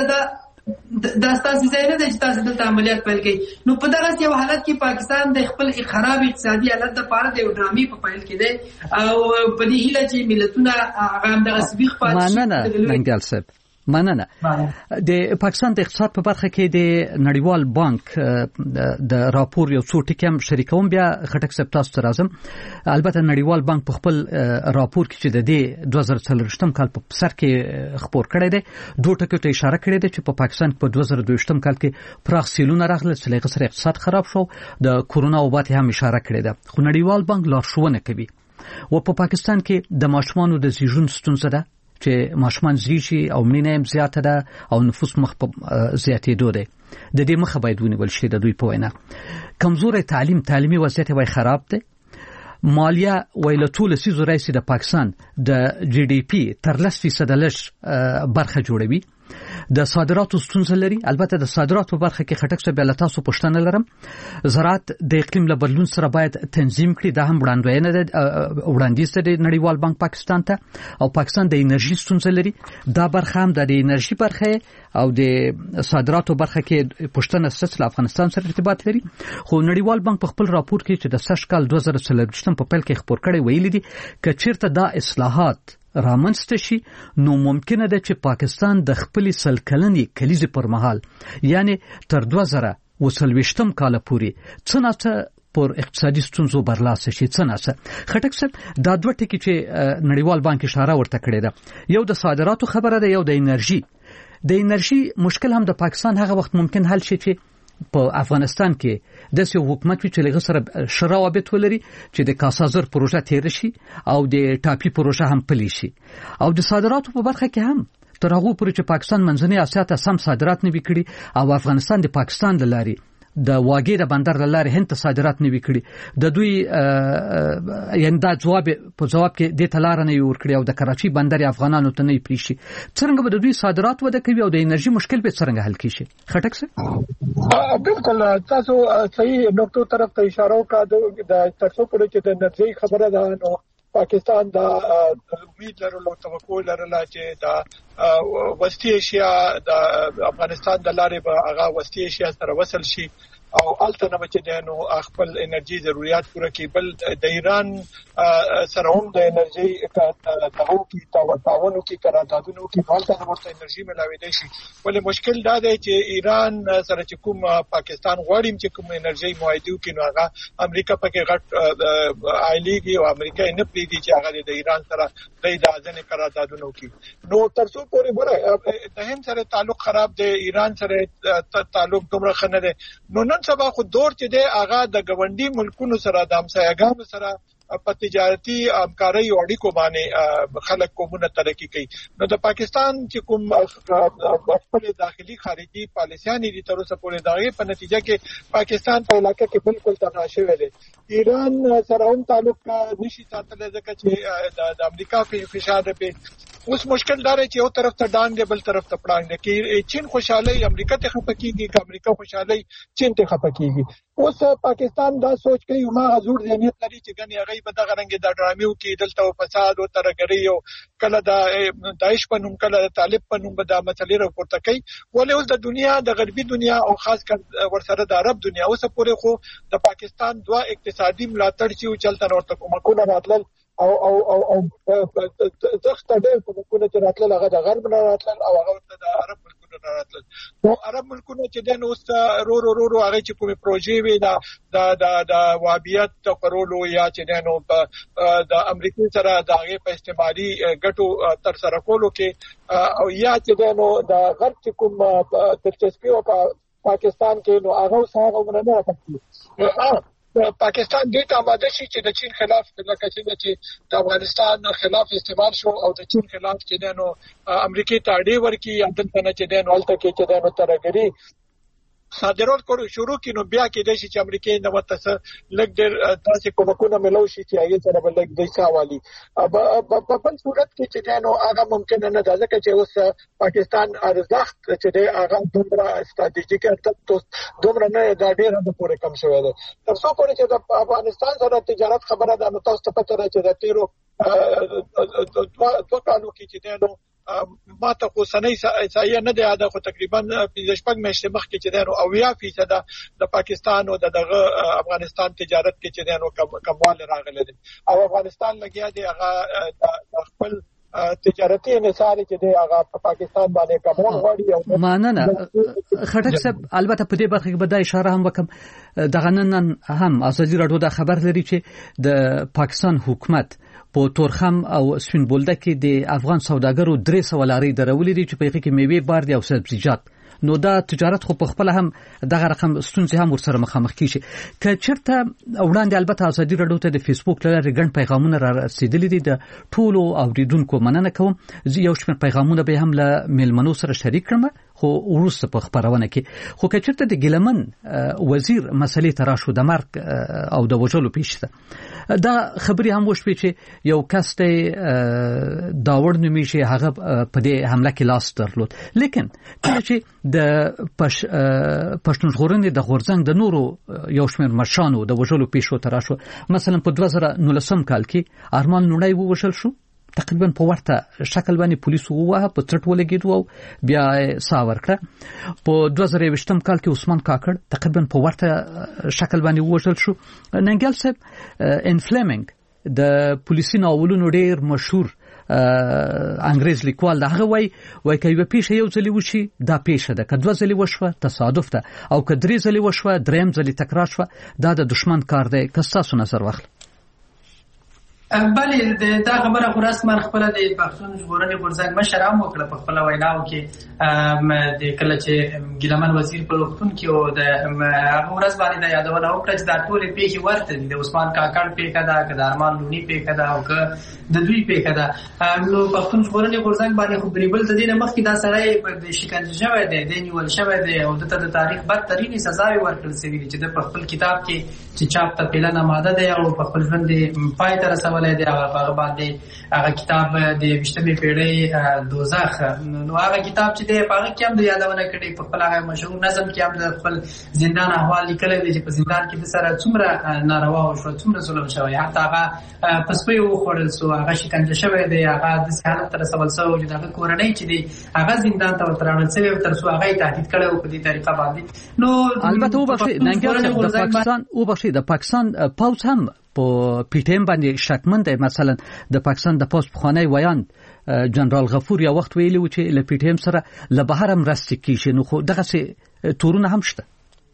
دا ستاسو ځای نه دی چې تاسو دلته عملیات پیل کړئ. نو په دغه یو حالت کې پاکستان د خپل خراب اقتصادي حالت لپاره د ډرامې په پیل کې دی او په دې هیله چې ملتونه هغه دغه سبیخ پاتې شي. مننه مننه. د پاکستان د اقتصاد په برخه کې د نړیوال بانک د راپور یو څو ټکي هم شریکوم بیا خټک صاحب تاسو ته راځم. البته نړیوال بانک په خپل راپور کې چې د 2024 کال په سر کې خبر کړی دی دوه ټکو ته اشاره کړې ده چې په پاکستان په 2022 کال کې پراخ سیلونه راغله چې لږ سره اقتصاد خراب شو، د کورونا وبا ته هم اشاره کړې ده. خو نړیوال بانک لارښوونه کوي او په پاکستان کې د ماشومانو د زیږون ستونزه ده چې ماشومان زیږي او مړینه هم زیاته ده او نفوس مخ په زیاتېدو دی. د دې مخه باید ونیول شي. د دوی په وینا کمزوري تعلیمي وضعیت وای خراب دی. مالیه ویل ټول سیزو رئیس د پاکستان د جی ډی پی تر 10% لږ برخه جوړوي. د صادراتو ستونزه لري. البته د صادراتو برخه کې خټک څه بل تاسو پښتنه لرم. زراعت د اقلیم له بدلون سره باید تنظیم کړي. دا هم وړاندیز د نړیوال بانک پاکستان ته. او پاکستان د انرژي ستونزه لري. دا برخه هم د انرژي برخه او د صادراتو برخه کې پښتنه ستاسو افغانستان سره ارتباط لري. خو نړیوال بانک په خپل راپور کې چې د سږ کال 2024 په پیل کې خبر کړی ویلي دي چې چیرته دا اصلاحات رامنځته شي نو ممکنه ده چې پاکستان د خپل سلکلنې کلیزې پر مهال یعنی تر 2020 کال پورې څنګه پر اقتصادي ستونزو برلاسه شي څنګه خټک صاحب دا دوه ټکي چې نړیوال بانک اشاره ورته کړې ده یو د صادراتو خبره ده یو د انرژي مشکل هم د پاکستان هغه وخت ممکن حل شي چې په افغانستان کې د سیو حکومت چې لږ سره شراوبت ولري چې د کاسازر پروژه تیر شي او د ټاپي پروژه هم پلی شي او د صادراتو په برخه کې هم تر هغه پورې چې پاکستان منځنۍ اسیا ته سم صادرات نه وکړي او افغانستان د پاکستان لاري د واګې د بندر لاري هند ته صادرات نه وکړي د دوی یندا جواب کې د تلار نه ور کړی او د کراچي بندر افغانانو ته نه پریشي څنګه به د دوی صادرات وده کوي او د انرژي مشکل به څنګه حل کیږي خټک سره بالکل تاسو صحیح نقطو طرف ته اشاره وکړه د تاسو پرې چې د انرژي خبره ده نو پاکستان دا امید لرلو توقع لرله چې دا وسطی ایشیا د افغانستان د لارې به هغه وسطی ایشیا سره وصل شي او الته نه چې دنو خپل انرژي ضرورت پوره کړي بل د ایران سره هم د انرژي تعاون کې قراردادونو کې حالته ورته انرژي ملاوي دي شي ولې مشکل دا دی چې ایران سره چې کوم پاکستان غواړي چې کوم انرژي معاهده کې نو هغه امریکا پکې غټ عائليږي او امریکا نه پریږدي چې هغه د ایران سره د ځنې قراردادونو کې نو ترڅو پورې ګوره د هم سره تعلق خراب دی ایران سره تعلق دومره خنه دی نو نن سبا خو دور چې دی هغه د ګوندی ملکونو سره د همسایګانو سره په تجارتي همکاري او اړیکو باندې خلک کومه ترقی کوي نو د پاکستان چې کوم خپل داخلي خارجي پالیسيان دي تر اوسه پورې دغه په نتیجه کې پاکستان په علاقې کې بالکل تناشې ویلې ایران سره هم تعلق نشي ساتل ځکه چې د امریکا په فشار په اوس مشکل دار چې یو طرف ته ډانګ دی بل طرف ته پړانګ دی کې چین خوشاله امریکا ته خپکیږي که امریکا خوشاله چین ته خپکیږي اوس پاکستان دا سوچ کوي ما حضور ذهنیت لري چې ګنې هغه به د غرنګ د ډرامیو کې دلته فساد او ترګری او کله د داعش په نوم کله د طالب په نوم به د مسلې راپورته کوي ولې اوس د دنیا د غربي دنیا او خاص کر ورسره د عرب دنیا اوس پورې خو د پاکستان دوه اقتصادي ملاتړ چې چلته ورته کومه راتلل او زخته ډېر کومه چې راتلل هغه د غرب نه راتلل او هغه د عرب ملکونو نه راتلل نو عرب ملکونو چې د نو رو هغه چې کومه پروژې وي د وابیت تقرولو یا چې نو د امریکای سره د هغه په استعماري ګټو تر سره کولو کې او یا چې نو د غرب چې کوم دلچسپي او پاکستان کې نو هغه سره نه راځي پاکستان دې ته آماده شي چې د چین خلاف لکه چې د افغانستان خلاف استعمال شو او د چین خلاف چې نو امریکای ته اړې ورکی یا دلته نه چې نو الته کې چې نو ترګری صادرات کړو شروع کینو بیا کې د شي چې امریکای نو تاسو لګ ډېر تاسو کومه ملو شي چې هغه سره بل لګ د ساوالي په بل صورت کې چې نو هغه ممکن نه ده ځکه چې اوس پاکستان ارزښت چې هغه دومره استراتیژیک ارتباط دومره نه دا ډېر د پوره کم شوی دی تر څو پورې چې د افغانستان سره تجارت خبره ده نو تاسو ته پته راځي چې د تیرو دوه کالو کې چې نو ما ته خو سنۍ سایه نه دی اده خو تقریبا 15 میاشتې مخکې چې دی نو 80% د پاکستان او دغه افغانستان تجارت کې چې دی نو کموال راغلی دی او افغانستان لګیا دی هغه خپل تجارتي انحصار چې دی هغه په پاکستان باندې کومول غواړي او ماننه خټک صاحب البته په دې برخه کې به دا اشاره هم وکم دغه نن هم ازادي راډیو دا خبر لري چې د پاکستان حکومت په تورخم او سپین بولده کې د افغان سوداګرو 300 لارې درولې دي چې په کې میوه بار دي او سبزیجات نو دا تجارت خو په خپل هم دغه رقم ستونزې هم ورسره مخامخ کیږي که چرته وړاندې البته ازادي راډیو ته د فیسبوک لارې ګڼ پیغامونه را رسیدلي دي د ټولو اوریدونکو مننه کوم یو شمېر پیغامونه به هم له میلمنو سره شریک کړم خو وروسته په خبرونه کې خو که چرته د ګلمن وزیر مسلې تراشو د مرګ او د وژلو پیښه دا خبري هم وشوي چې یو کس ته داوړ نومېږي هغه په دې حمله کې لاس درلود لیکن کله چې د پښتون ژغورنې د غورځنګ د نورو یو شمېر مشرانو د وژلو پیښو تراشو مثلا په 2019 کال کې ارمان نوړی ووژل شو تقریبا په ورته شکل باندې پولیسو ووهه په ترټ ولګېدو او بیا ساور کړ په 2020 کال کې عثمان کاکړ تقریبا په ورته شکل باندې ووژل شو ننګل صاحب ان فلیمنګ د پولیسي ناولونو ډېر مشهور انګريز لیکوال دا هغه وای کوي پیښه یو ځلی وشي دا پیښه ده، کدو ځلی وشوه تصادف ده، او کدري ځلی وشوه دریم ځلی تکرار شوه دا د دشمن کار دی. که تاسو نظر واخلئ. بله دا خبره خو رسما خپله د پښتون ژغورنې غورځنګ مشر هم وکړه په خپله ویناو کې د کله چې ګیلمن وزیر په روغتون کې و د هغه ورځ باندې دا یادونه وکړه چې دا ټولې پیښې ورته دي، د عثمان کاکړ پیښه ده، که د ارمان لوني پیښه ده، او که د دوی پیښه ده. نو پښتون ژغورنې غورځنګ باندې خو بریبل د دې نه مخکې دا سړی شکنجه شوی دی، دی نیول شوی دی او دته د تاریخ بدترینې سزاوې ورکړل شوي دي چې د په خپل کتاب کې چې چاپ ته پیلن آماده دی او په خپل ژوند یې پای ته رسولی دی، هغه باندې هغه کتاب د 20مې پیړۍ دوزخ. نو هغه کتاب چې دی په هغه کې هم د یادونه کړې، په خپل هغه مشهور نظم کې هم د خپل زندان احوال لیکلی دی چې په زندان کې د سره څومره ناروا وشوه، څومره ظلم شوی، حتی هغه په سپۍ وخوړل سو، هغه شکنجه شوی دی، هغه داسې حالت ته رسول سوی چې د هغه کورنۍ چې دی هغه زندان ته ورته راوړل سوی تر څو هغه یې تهدید کړی و په دې طریقه باندې. نو البته وبخښئ د پاکستان پوځ هم په پی ټی ایم باندې شکمن دی. مثلا د پاکستان د پوځ پخوانی ویاند جنرال غفور یا وخت ویلی و چې له پی ټی ایم سره له بهر مرستې کیږي، نو خو دغه څه تورونه هم شته.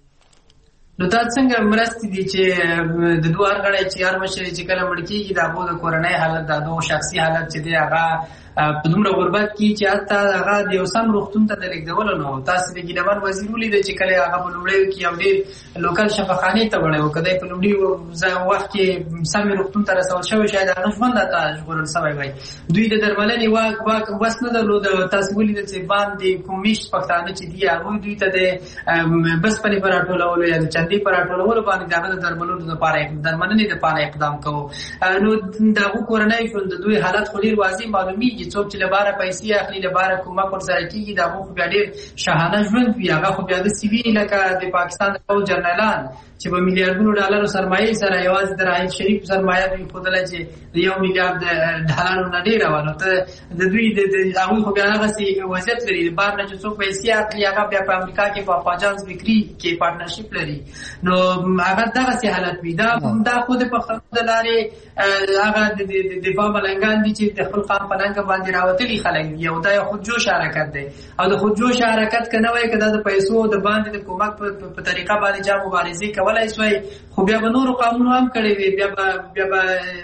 نو دا څنګه مرستې دي چې د دوه غړي چې هر مشر چې کله مړ کیږي د هغه د کورنۍ حالت د دوه شخصي حالت چې دی هغه په دومره غربت کې چې حتی هغه د یو سم روغتون ته د لېږدولو نه و. تاسو د ګیلمن وزیر ولیدل چې کله هغه په لومړیو کې یو ډېر لوکل شفاخانې ته وړی و، که دی په لومړي وخت کې سمې روغتون ته رسول شوی شاید هغه ژوند ته ژغورل شوی وای. دوی د درملنې واک وس نه درلود. تاسو ولیدل چې باندې کوم میشت پښتانه چې دي هغوی دوی ته د بسپنې په راټولولو یا د چندې په راټولولو باندې د هغه د درملنې دپاره اقدام کوو. نو د هغو کورنۍ ژوند د دوی حالت خو ډېر واضح معلومیږي. څوک چې لپاره پیسې اخلي لپاره کومک ورسره کېږي د هغو خو بیا ډېر شاهانه ژوند وي، هغه خو بیا داسې وي لکه د پاکستان د پوځ جنرالان چې په میلیارډونو ډالرو سرمایې سره یوازې د راحیل شریف سرمایه دوی ښودله چې د 1 میلیارډ ډالرو نه ډېره وه. نو ته د دوی هغوی خو بیا هغسې وضعیت لري، د بهر نه چې څوک پیسې اخلي هغه بیا په امریکا کې په اپاجانس بیکري کې پارټنرشپ لري. نو هغه دغسې حالت وي. دا خو د پښتنو د لارې هغه د دفاع ملنګان دي چې د خپل قام په ننګه باندې راوتلي خلک دي، او دا یو خودجوش حرکت دی. او د خودجوش حرکت که نه وای که دا د پیسو د باندې د کومک په طریقه باندې چا مبارزې کولای سوی، خو بیا به نورو قانونو هم کړی وي، بیا به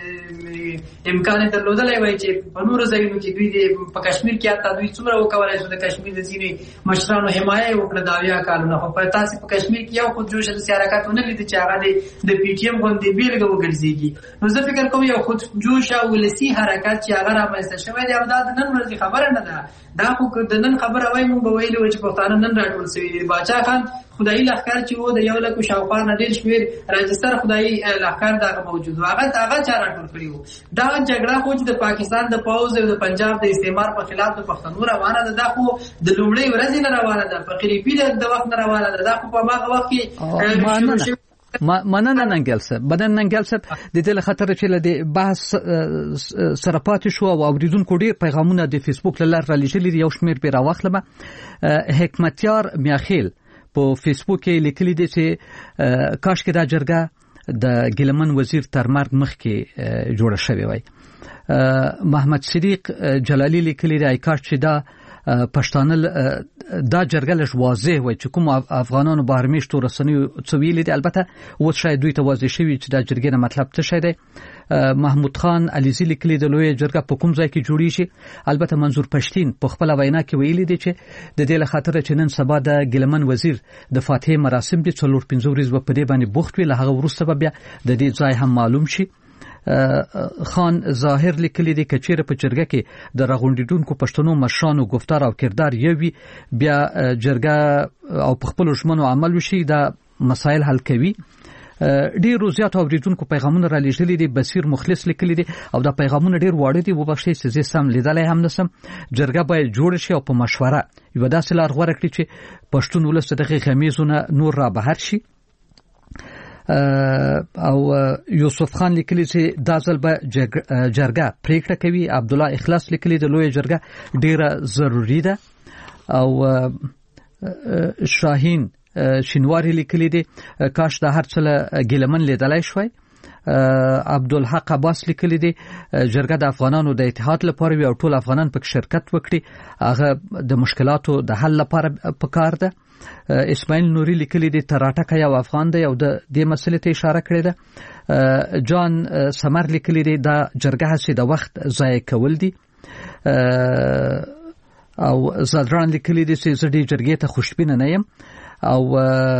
امکان یې درلودلی وای چې په نورو ځایونو کې دوی په کشمیر کې حتی دوی څومره وکولای شو د کشمیر د ځینې مشرانو حمایه یې وکړه د 80 کالونه. خو تاسې په کشمیر کې یو خودجوشه داسې حرکت ونه لیده چې هغه د پی ټي ایم غوندې بېلګه وګرځېږي. نو زه فکر کوم یو خودجوشه ولسي حرکت چې هغه رامنځته شوی دی، او دا د نن ورځې خبره نه ده. دا خو د نن خبره وای مونږ به ویلي وو چې پښتانه نن راټول سوي دي. باچا خان خدایي لښکر چې و د 1 لک شاوخوا نه ډېر شمېر راجستر خدایي لښکر دغه موجود و، هغه چا راټول کړي وو. دا جګړه خو چې د پاکستان د پوځ او د پنجاب د استعمار په خلاف د پښتنو روانه ده، دا خو د لومړۍ ورځې نه روانه ده، فقیري پیر د وخت نه روانه ده. دا خو په هغه وخت کې مننه ننګل صاحب د دې خاطر چې له بحث سره پاتې شو او اوریدونکو ډېر پیغامونه د فیسبوک له لارې رالیږلي دي. یو شمېر به راواخلم. حکمتیار میاخیل په فیسبوک کې لیکلي دي چې کاش کې دا جرګه د ګیلمن وزیر تر مرګ مخکې جوړه شوې وای. محمد صدیق جلالی لیکلي دی کاش چې دا پښتانه دا جرګه لږ واضح وای چې کوم افغانانو بهر میشتو رسنیو څه ویلي دي. البته اوس شاید دوی ته واضح شوي چې دا جرګې نه مطلب څه شی دی. محمود خان علیزی لیکلي د لوی جرګه په کوم ځای کې جوړیږي. البته منظور پښتین په خپل وینا کې ویلي دی چې د دې له خاطر چې نن سبا د ګیلمن وزیر د فاتحې مراسم دي 4-5 ورځې په دې باندې بوخت وي، له هغه وروسته بیا د دې ځای هم معلوم شي. خان ظاهر لیکلی دی کچېره په جرګه کې د راغونډیدونکو پښتنو مشرانو گفتار او کردار یوي بیا جرګه او په خپل ژمنو عمل وشي دا مسایل حل کوي. ډیر زیات اوریدونکو پیغامونه را لېږلي دي. بصیر مخلص لیکلی دی او دا پیغامونه ډیر واړه دي، وبخښئ چې زه سم لیدلای هم نسم. جرګه باید جوړ شي او په مشوره یو داسې لار غوره کړي چې پښتون ولس دغه غمیزونه نور را بهر شي. او یوسف خان لیکلی چې دا ځل به جرګه پریکړه کوي. عبد الله اخلاص لیکلی د لوی جرګه ډیره ضروری ده. او شاهین شینواری لیکلی دی کاش دا هر څه ګیلمن لیدلای شوی. عبدالحق عباس لیکلی دی جرګه د افغانانو د اتحاد لپاره وي او ټول افغانان په شرکت وکړي، هغه د مشکلاتو د حل لپاره پکار ده. اسماعیل نوري لیکلی دی تراټکه یو افغان دی او د دې مسلې ته اشاره کړې ده. جان سمر لیکلی دی دا جرګه هسې د وخت ضایع کول دي. او زادران لیکلی دی چې زه دې جرګې ته خوشبینه نه یم. او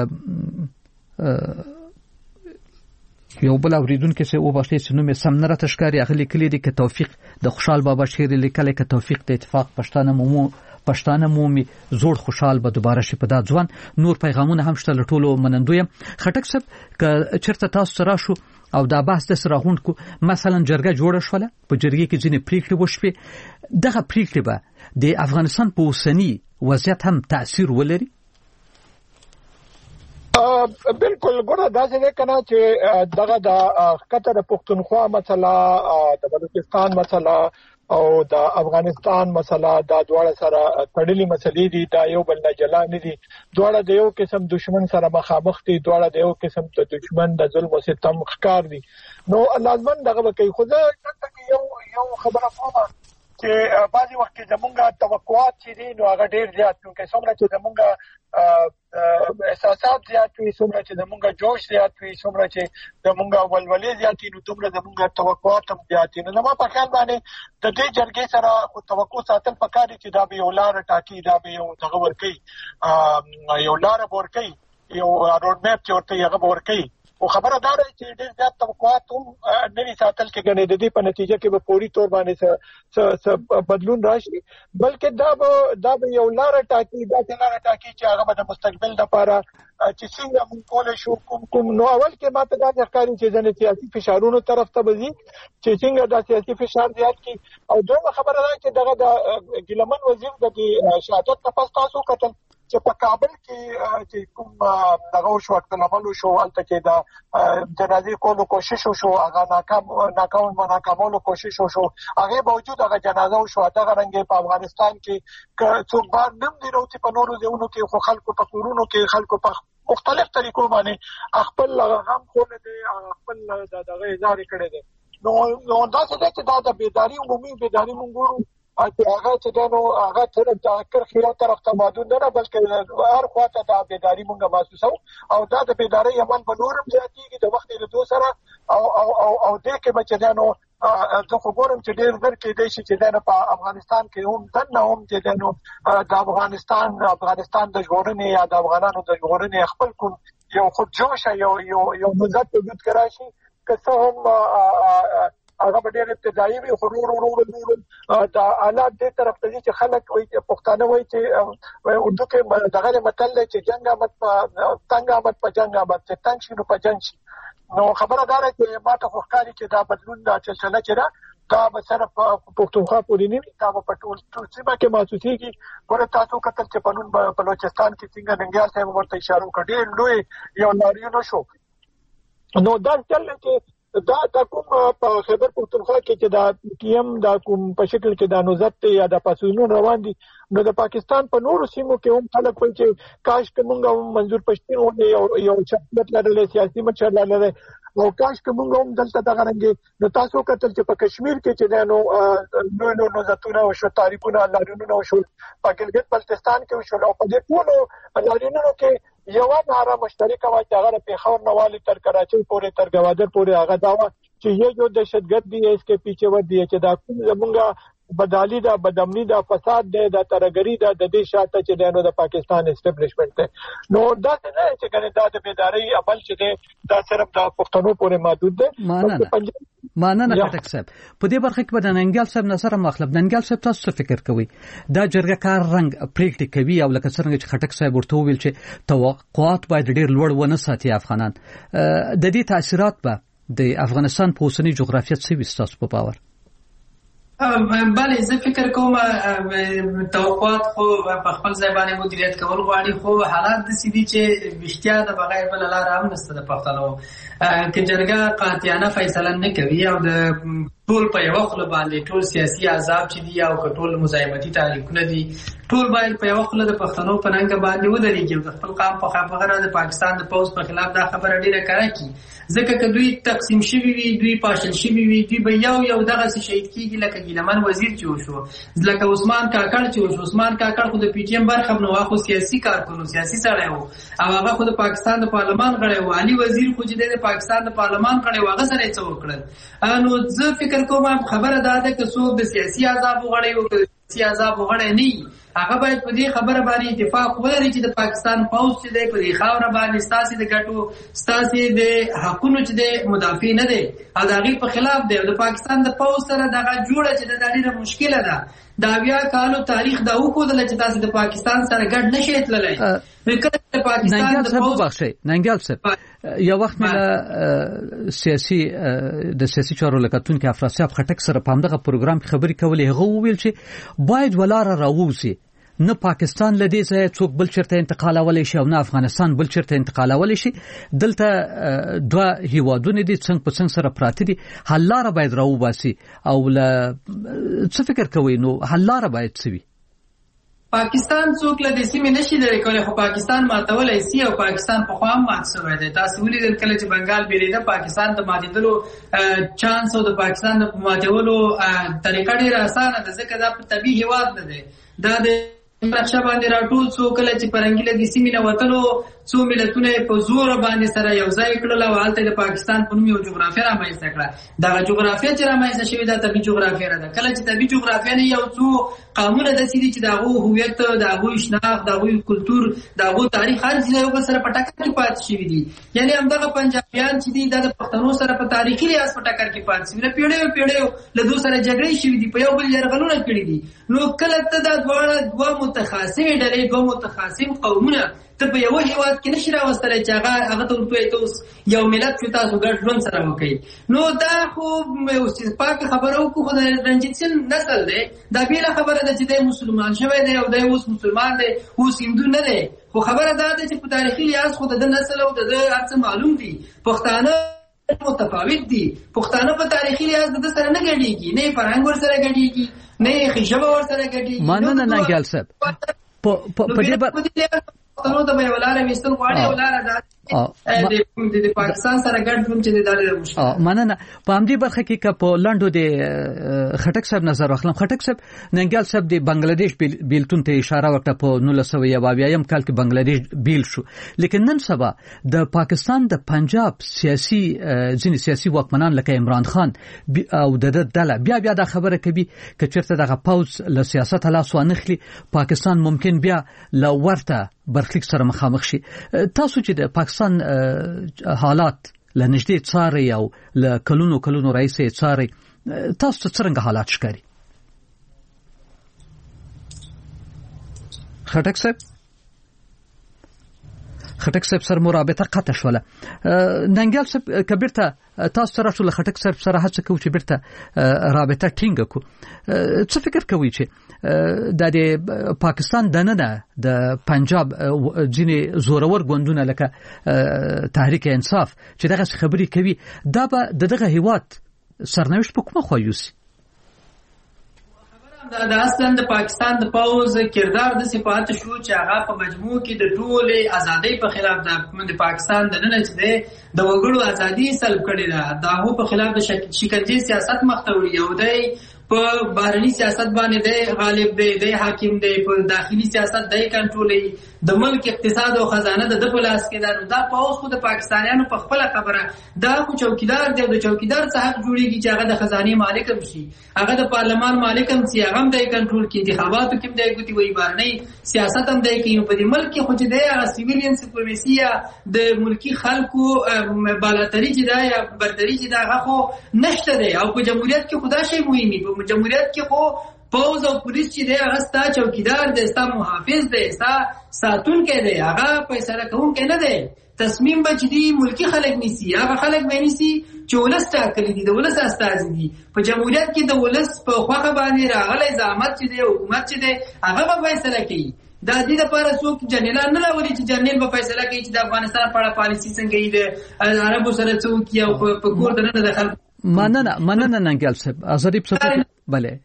یو بل اوریدونکو چې او باشي چې نوم یې سم نه راته ښکاري، هغه لیکلی دی که توفیق د خوشحال بابا شعر لیکلی که توفیق د اتفاق پښتانه مومي زوړ خوشحال به دوباره شي په دا ځوان. نور پیغامونه هم شته له ټولو منندو یم. خټک صاحب که چېرته تاسو سره راشو او دا بحث د سره غونډ کو، مثلا جرګه جوړه شوله، په جرګې کې ځینې پریکړې وشوې، دغه پریکړې به د افغانستان په اوسني وضعیت هم تاثیر ولري؟ بالکل ګوره داسې دی کنه چې دغه د ښکته د پښتونخوا مسله، د بلوچستان مسله او د افغانستان مسله، دا دواړه سره تړلې مسلې دي، دا یو بل نه جلا نه دي. دواړه د یو قسم دشمن سره مخامخ دي، دواړه د یو قسم د دشمن د ظلم او ستم ښکار دي. نو لازمن دغه وکي خو زه یو خبره کومه چې بعضی وخت زمونږه توقعات چې دي نو هغه ډیر زیات دي، که څومره چې زمونږه احساسات زیات وي، څومره چې زمونږه جوش زیات وي، څومره چې زمونږه ولولې زیات وي، نو څومره زمونږه توقعات هم زیات دي. نو زما په خیال باندې د دې جرګې سره خو توقع ساتل پکار دي چې دا به یو لار ټاکي، دا به یو دغه ورکوي، یو لار ورکوي، یو روډ میپ چې ورته هغه ورکوي. او خبره دا ده چې ډېر زیات توقعات هم نوي ساتل کې ګڼي، د دې په نتیجه کې به فوري تور باندې بدلون راشي، بلکې دا به یو لار ټاکي، دا لار ټاکي چې هغه به د مستقبل لپاره چې څنګه موږ کولای شو کوم نو اول کې ماته دا ښکاري چې ځنې سیاسي فشارونو طرف ته وځي چې څنګه دا سیاسي فشار زیات کی. او دویمه خبره ده چې دغه د ګیلمن وزیر د شهادت تاسو تاسو کتل چې په کابل کې چې کوم دغه شو اختلافونه شو، البته کې دا جنازې کولو کوشش وشو، هغه ناکامولو کوشش وشو، هغه باوجود هغه جنازه وشو. دغه رنګ په افغانستان کې څوک بار نم دی راوتی په نورو ځایونو کې، خو خلکو په کورونو کې خلکو په مختلف طریقو باندې خپل غم خول دي، خپل دغه اظهار کړي دي. نو دا څه چې دا د بیداری عمومي بیداری مونږ ګورو چې هغه چې دنو هغه تر کرخي یو طرف ته محدود نه، بلکې هر خواته دا بیداری مونږه محسوسو، او دا د بیداری عمل په نورم زیاتېږي د وخت له دوه سره. او دې کې چې دنو زه خو ګورم چې ډېر زر کې دی چې دنو په افغانستان کې هم دنه هم چې دنو د افغانستان د ژغورنې یا د افغانانو د ژغورنې خپل کوم یو خود جوش یو مزت وجود کراشي، که څه هم هغه ډېر ابتدایي وي، خو ورو دا حالات دې طرف ته چې خلک وایي پښتانه وایي چې اردو کې دغه متل دی چې جنګ آمد په تنګ آمد په جنګ آمد، چې تنګ شي نو په جنګ شي. نو خبره دا ده چې ماته خو ښکاري چې دا بدلون دا سلسله چې ده دا به صرف پښتونخوا پورې نه وي، دا به په ټول سیمه کې محسوسېږي. ګوره تاسو کتل چې په نن بلوچستان کې څنګه ننګیال صاحب ورته اشاره وکړه، ډېر لوی یو لاریون شو. نو دا چل چې دا کوم په خیبر پښتونخوا کې چې دا پی ایم دا کوم په شکل کې دا نوزت یا د پاسوینو روان دي، نو د پاکستان په نورو سیمو کې هم خلک وایي چې کاش که موږ هم منظور پښتون یو شخصیت لرلی، سیاسي مشر لرلی، او کاش که موږ هم دلته دغه رنګې. نو تاسو کتل چې په کشمیر کې چې نو نو نوزتونه وشو، تعریفونه لاریونونه وشو، په ګلګت بلتستان کې وشو، او په دې ټولو لاریونونو کې یو ناره مشترکه وه چې هغه د پېښور نه والي تر کراچۍ پورې تر ګوادر پورې هغه دا وه چې یو دهشتګرد دی، اس کې پیچھے ور دی چې دا کوم زمونږه بدحالي ده، بدامني ده، فساد ده، د ترهګري ده، د دې شاته چې نو د پاکستان اسټابلیشمنت ده. نو دا نه چې کنه دا د بیداری عمل چې ده دا صرف د پښتنو پورې محدود ده. ماننه خټک صاحب په دې برخه کې به د ننګیال صاحب نظر مخالف. ننګیال صاحب تاسو څه فکر کوئ؟ دا جرګه کار رنګ پریکټ کوي او لکه څنګه چې خټک صاحب ورته ویل چې توقعات باید ډېر لوړ ونه ساتي افغانان، د دې تاثیرات به د افغانستان په اوسنۍ جغرافیه څه وي ستاسو په باور؟ بله زه فکر کوم توقعات خو په خپل ځای باندې مدیریت کول غواړي، خو حالات داسې دي چې بشتیا د بغیر بله لاره هم نشته د پښتنو. که جرګه قاطعانه فیصله نه کوي او د ټول په یو خله باندې ټول سیاسي احزاب چې دي او ټول مزاحمتي تحریکونه دي ټول باید په یو خله د پښتنو په ننګ باندې ودرېږي او د خپل قام په خبره د پاکستان د پوز په خلاف دا خبره ډیره کړه کی ځکه که دوی تقسیم شوي وي دوی پاشل شوي وي دوی به یو دغه شهید کیږي لکه ګیلمن وزیر چې وشو لکه عثمان کاکړ چې وشو. عثمان کاکړ خو د پی ټی ایم برخه نو واخو سیاسي کارکونو سیاسي سړی وو او هغه خو د پاکستان د پارلمان غړی وو. علي وزیر خو چې د پاکستان د پارلمان غړی وو هغه سره څه وکړل. نو زه فکر کوم خبره دا ده که څوک د سیاسي احزاب غړی وو که سیاسي احزاب غړی نه هغه باید په دې خبره باندې اتفاق ولري چې د پاکستان پوز چې دی په دې خاوره باندې ستاسې د ګټو ستاسې د حقونو چې دی مدافع نه دی او د هغې په خلاف دی او د پاکستان د پوز سره دغه جوړه چې د ډېره مشکله ده. د 80 کالو تاریخ دا وښودله چې تاسې د پاکستان سره ګډ نشئ تللی. ننګیال صاحب یو وخت مې د سیاسي چارو له کتونکي افراسیاب خټک سره په همدغه پروګرام کې خبرې کولې. هغه وویل چې باید ولاره راووځي نه پاکستان له دې ځایه څوک بل چېرته انتقالولی شي او نه افغانستان بل چېرته انتقالولی شي. دلته دوه هیوادونه دي څنګ په څنګ سره پراته دي. حل لاره باید راوباسي او څه فکر کوئ نو حل لاره باید څه وي؟ پاکستان څوک له دې سیمې نشي لرې کولی خو پاکستان ماتولی سي او پاکستان پخوا هم مات شوی دی. تاسې ولیدل کله چې بنګال بیرېده پاکستان د ماتېدلو چانس او د پاکستان د ماتولو طریقه ډېره اسانه ده ځکه دا په طبیعي هېواد نه دی. دا د نقشه باندې راټول څو کله چې فرنګي له دې سیمې نه وتلو څو ملتونه په زور باندې سره یو ځای کړل او هلته د پاکستان په نوم یو جغرافیه رامنځته کړه. دغه جغرافیه چې رامنځته شوې ده طبیعي جغرافیه نه ده. کله چې طبیعي جغرافیه نه یو څو قومونه داسې دي چې د هغو هویت د هغوی شناخت د هغوی کلتور د هغو تاریخ هر څه یو بل سره په ټکر کې پاتې شوي دي. یعنې همدغه پنجابیان چې دي دا د پښتنو سره په تاریخي لحاظ په ټکر کې پاتې شوي له پیړیو له دوی سره جګړې شوي دي په یو بل یرغلونه کړي دي. نو کله ته دا دوه متخاصمې ډلې دوه متخاصم قومونه ته په یو هیواد کې نشي راوستلی چې هغه ته ورته ته اوس یو ملت شو تاسو ګډ ژوند سره وکړئ. نو دا خو پاکه خبره وکړو خو د رنجیت سنګ نسل دی دا بېله خبره ده چې دی مسلمان شوی دی او دی اوس مسلمان دی اوس هندو نه دی. خو خبره دا ده چې په تاریخي لحاظ خو د ده نسل او د ده هر څه معلوم دي. پښتانه متفاوت دي. پښتانه په تاریخي لحاظ د ده سره نه ګډېږي نه یې فرهنګ ورسره ګډېږي نه یې ژبه ورسره ګډېږي. مننه ننګیال صاحب. په دې پښتنو ته به یو لاره ویستل غواړي او لاره دا د پاکستان سره ګډ ژوند چې دا ډېره مشکله. مننه. په همدې برخه کې که په لنډو د خټک صاحب نظر واخلم. خټک صاحب ننګیال صاحب د بنگلادیش بیلتون ته اشاره وکړه. په 1971 کال کې بنگلادیش بیل شو. لیکن نن سبا د پاکستان د پنجاب ځینې سیاسي واکمنان لکه عمران خان او د ډله بیا دا خبره کوي که چېرته دغه پوځ له سیاسته لاس وانخلي پاکستان ممکن بیا له ورته برخلیک سره مخامخ شي. تاسو چې د پاکستان حالات له نږدې څارئ او له کلونو راهیسې څارئ تاسو ته څرنګه حالات ښکاري؟ خټک صاحب سره مرابطه قطع شوله. ننګیال صاحب که بیرته تاسو سره ټول خټک صاحب سره هڅه کوو چې بیرته رابطه ټینګه کړو. څه فکر کوئ چې د پاکستان دننه د پنجاب ځینې زورور ګوندونه لکه تحریک انصاف چې دغه خبرې کوي دا به دغه هیواد سرنوشت په کومه خوا یوسي؟ د اصلا د پاکستان د پوز کردار د صفات شو چې هغه په مجموع کې د ټولې ازادۍ په خلاف د پاکستان د نن چې د وګړو ازادي سلب کړې ده. د هغو په خلاف د شکنجې سیاست مخته وړي او دی په بهرني سیاست باندې دی غالب دی دی حاکم دی په داخلي سیاست دی کنټرولوي د ملک اقتصاد او خزانه د په لاس کې ده. نو دا پوز خو د پاکستانیانو په خپله خبره دا خو چوکیدار دی او د چوکیدار څه حق جوړېږي چې هغه د خزانې مالک هم شي هغه د پارلمان مالک هم شي هغه هم دی کنټرول کړي انتخاباتو کې هم دی ګوتې وایي بهرنۍ سیاست هم دی کوي. نو په دې ملک کې خو چې دی هغه سیویلین سپرمیسي یا د ملکي خلکو بالاتري چې ده یا بردري چې ده هغه خو نشته دی. او په جمهوریت کې خو دا شی مهم دی. په جمهوریت کې خو پوز او پولیس چې دی هغه ستا چوکیدار دی ستا محافظ دی ستا ساتونکی دی هغه فیصله کوونکی نه دی. تصمیم به چې دی ملکي خلک نیسي هغه خلک به نیسي چې ولس ټاکلي دي د ولس استازي دي. په جمهوریت کې د ولس په خوښه باندې راغلی زعامت چې دی حکومت چې دی هغه به فیصله کوي. دا دې لپاره څوک جنرال نه راولي چې جنرال به فیصله کوي چې د افغانستان په اړه پالیسي څنګه وي د عربو سره څه وکړي او په کور دننه د خلکو مننه ننګل صاحب. آزادی پسپو بله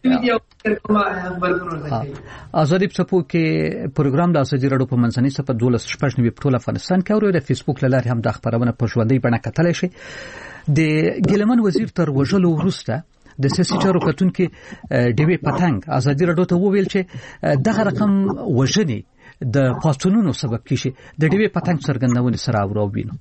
آزادی پسپو کې پروګرام د آزادی رادیو په منځنۍ صفحه 12 په ټول افغانستان کې او د فیسبوک لاره هم د خبرونه په ژوندۍ بڼه کتلی شي. د ګیلمن وزیر تر وژلو وروسته د سیاسي چارو کتونکو ډیوی پتنګ آزادی رادیو ته وویل چې دغه رقم وژنې د پاڅونونو سبب کیږي. د ډیوی پتنګ څرګندونې سره اورو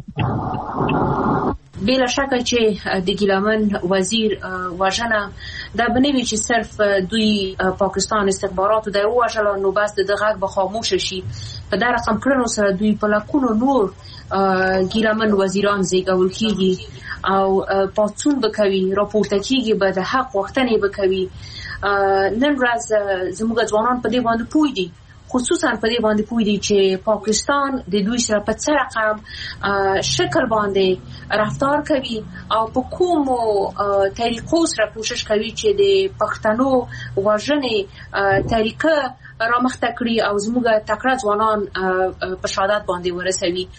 بلا شکه چې د ګیلمن وزیر وژنه دا بنوي چې صرف دوی پاکستان استخباراتو د وژلو نو بس د غږ به خاموش شي. په دا رقم کړنو سره دوی په لکونو نور ګیلمن وزیران زیږول کیږي او پاتون بکوي راپورته کیږي به د حق وختنې بکوي. نن ورځ زموږ ځوانان په دې باندې پوه دي، خصوصا په دې باندې پوه دي چې پاکستان د دوی سره په څه رقم شکل باندې رفتار کوي او په کومو طریقو سره کوشش کوي چې د پښتنو وژنې طریقه رامخته کړي او زموږ تکړه ځوانان په شهادت باندې ورسوي.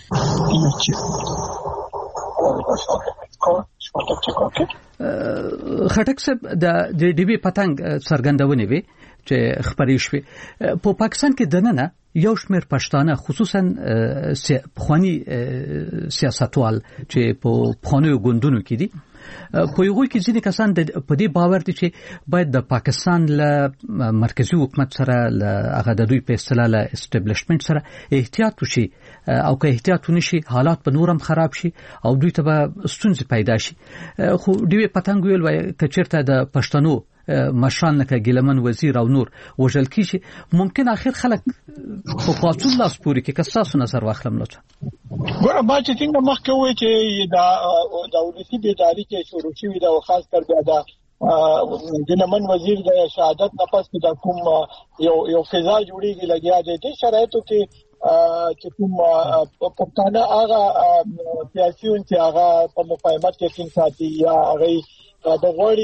خټک صاحب د ډیوی پتنګ څرګندونې وي چې خبرې شوې په پاکستان کې دننه یو شمېر پښتانه خصوصا پخوانی سیاستوال چې په پخوانیو ګوندونو کې دي په یو کې ځینې کسان په دې باور دي چې باید د پاکستان له مرکزی حکومت سره له هغه د دوی په اصطلاح له اسټابلیشمنت سره احتیاط وشي او که احتیاط ونشي حالات په نورم خراب شي او دوی ته به ستونزې پیدا شي. خو ډیوی پتنګ ویل وای چې چیرته د پښتنو مشران لکه ګیلمن وزیر او نور وژل کیږي ممکن اخر خلک په پاتون لاس پوري کې کساسو نظر واخلم. لطفا ګوره ما چې څنګه مخکې وې چې دا ولسی بیداری کې شروع شوې ده او خاص کر بیا دا ګیلمن وزیر د شهادت نه پس د کوم یو فضا جوړیږي لګیا دی د شرایطو کې چې کوم پښتانه هغه سیاسيون چې هغه په مقاومت کې ټینګ ساتي یا هغه د غوړي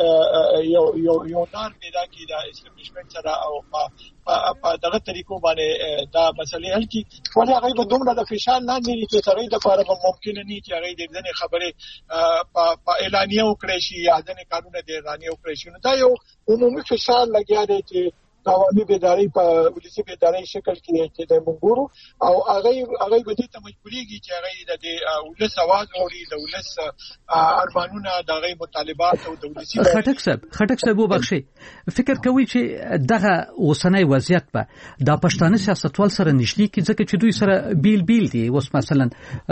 چې یو نار پیدا کی دا اسټابلیشمنت سره او په دغه طریقو باندې دا مسلې حل کی ولې هغه به دومره د فشار لاندې دي چې سړی د لپاره ممکن نه چې هغه د ځنې خبره په اعلانیه وکړي شي یا ځنې قانون د اعلانیه وکړي شي. نو دا یو عمومي فشار لګیا دی چې عوامي بیداری په ولسی بیداری شکل کې چې د منګورو او هغه به دې ته مجبوريږي چې هغه د ولس आवाज اوري د ولس ارمانونه د هغه مطالبات او د ولسی خټک صاحب وبخشي فکر کوي چې دغه اوسنۍ وضعیت به د پښتانه سیاستوال سره نشلی کې ځکه چې دوی سره بیل دي. اوس مثلا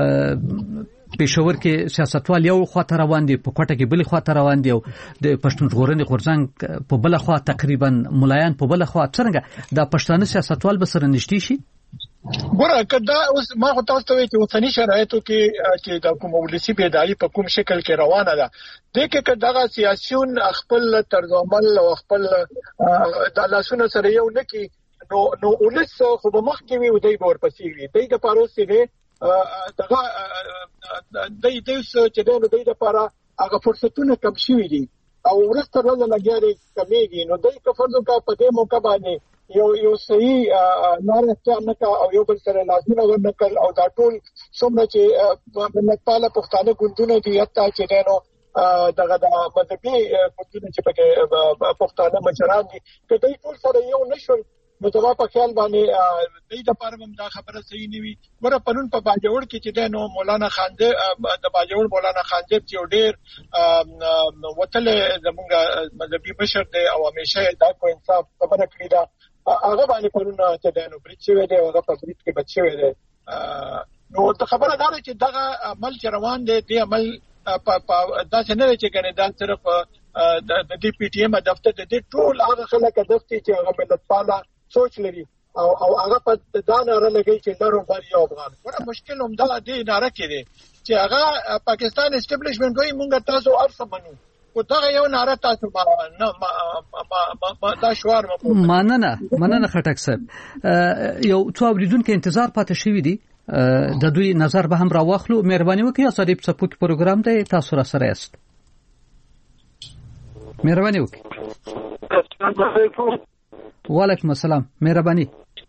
پېښور کې سیاستوال یو خواته روان دي، په کوټه کې بل خواته روان دي او د پښتون ژغورنې غورځنګ په بل خوا تقریبا ملایان په بل خوا. څنګه د پښتون سیاستوال به سره نشتی شي؟ ګوره کدا اوس ما خو تاسو ته وایي چې اوسنی شرایطو کې چې د کوم ولسی بیداری په کوم شکل کې روانه ده د کې دغه سیاسيون خپل طرز عمل او خپل د لاسونو سره یو نکي نو ولس خو به مخ کې وي او دای ورپسې وي دای د پاروسي دغه د دې چې د دې لپاره هغه فرصتونه کم شوي دي او ورسته راځي لګیاري کمیږي. نو د کفرضو کا په دې موقع باندې یو صحیح نار نه کا او یو بل سره لازمي ورنکل او دا ټول څومره چې ملتپاله پښتانه ګوندونه دي حتی چې دنو دغه د مذهبي ګوندونه چې په پښتانه مشران دي کله ټول سره یو نشول نو دا په خیال باندې د لپاره هم دا خبره صحیح نه وي. ور پرون په باجوړ کې چې د نو مولانا خانده د باجوړ مولانا خانده چې ډېر وتل زمونږ مذهبي بشر دی او همیشه دا کو انصاف خبره کړی دا هغه باندې پرون چې د نو برچوي دی هغه په برچ کې بچوي دی. نو د خبره دا چې دغه عمل روان دی د عمل په دا څنګه چې کنه دا صرف د دې پی ټی ایم دفتر د ټول هغه خلک دفتر چې هغه ملتپاله سوچ لري او هغه په دا ناره لګي چې لارو باندې افغان. ورته مشکل هم دا دی ناره کړي چې هغه پاکستان اسټابلیشمنت کوي مونږ تاسو ارسه منو او دا یو ناره تاسو ما دا شوار مننه خټک صاحب یو څو اوریدونکو انتظار پاتې شوی دی د دوی نظر به هم راوخلو. مهرباني وکړئ صدیق سپوک پروګرام دی تاسو را سره یاست. مهرباني وکړئ. السلام علیکم. وعلیکم السلام. مهرباني.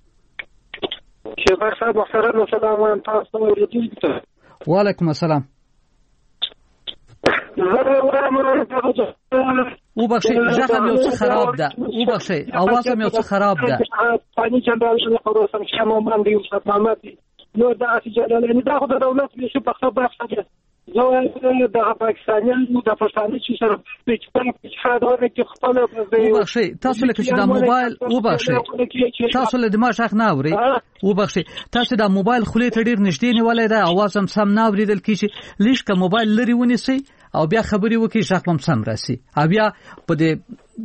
شیخ صاحب سلام علیکم تاسو ورته. وعلیکم السلام. او بخشي ځکه یو څه خراب ده او بخشي اواز هم یو څه خراب ده پانی جنرال شنو خبرو سم شمو من دی استاد محمد نو دا چې جنرال نه دا خو د دولت په خبره بحث زه د پاکستانیانو د پښتانه چې سره په خاطر کې خپل او بخشي تاسو لکه چې د موبایل او بخشي تاسو له دماغ شخ نه اوري او بخشي تاسو د موبایل خولې ته ډیر نږدې نیولای دا اواز هم سم نه اوریدل کیږي لیش که موبایل لري ونیسي او بیا خبري وکي شخ هم سم راسي او بیا په دې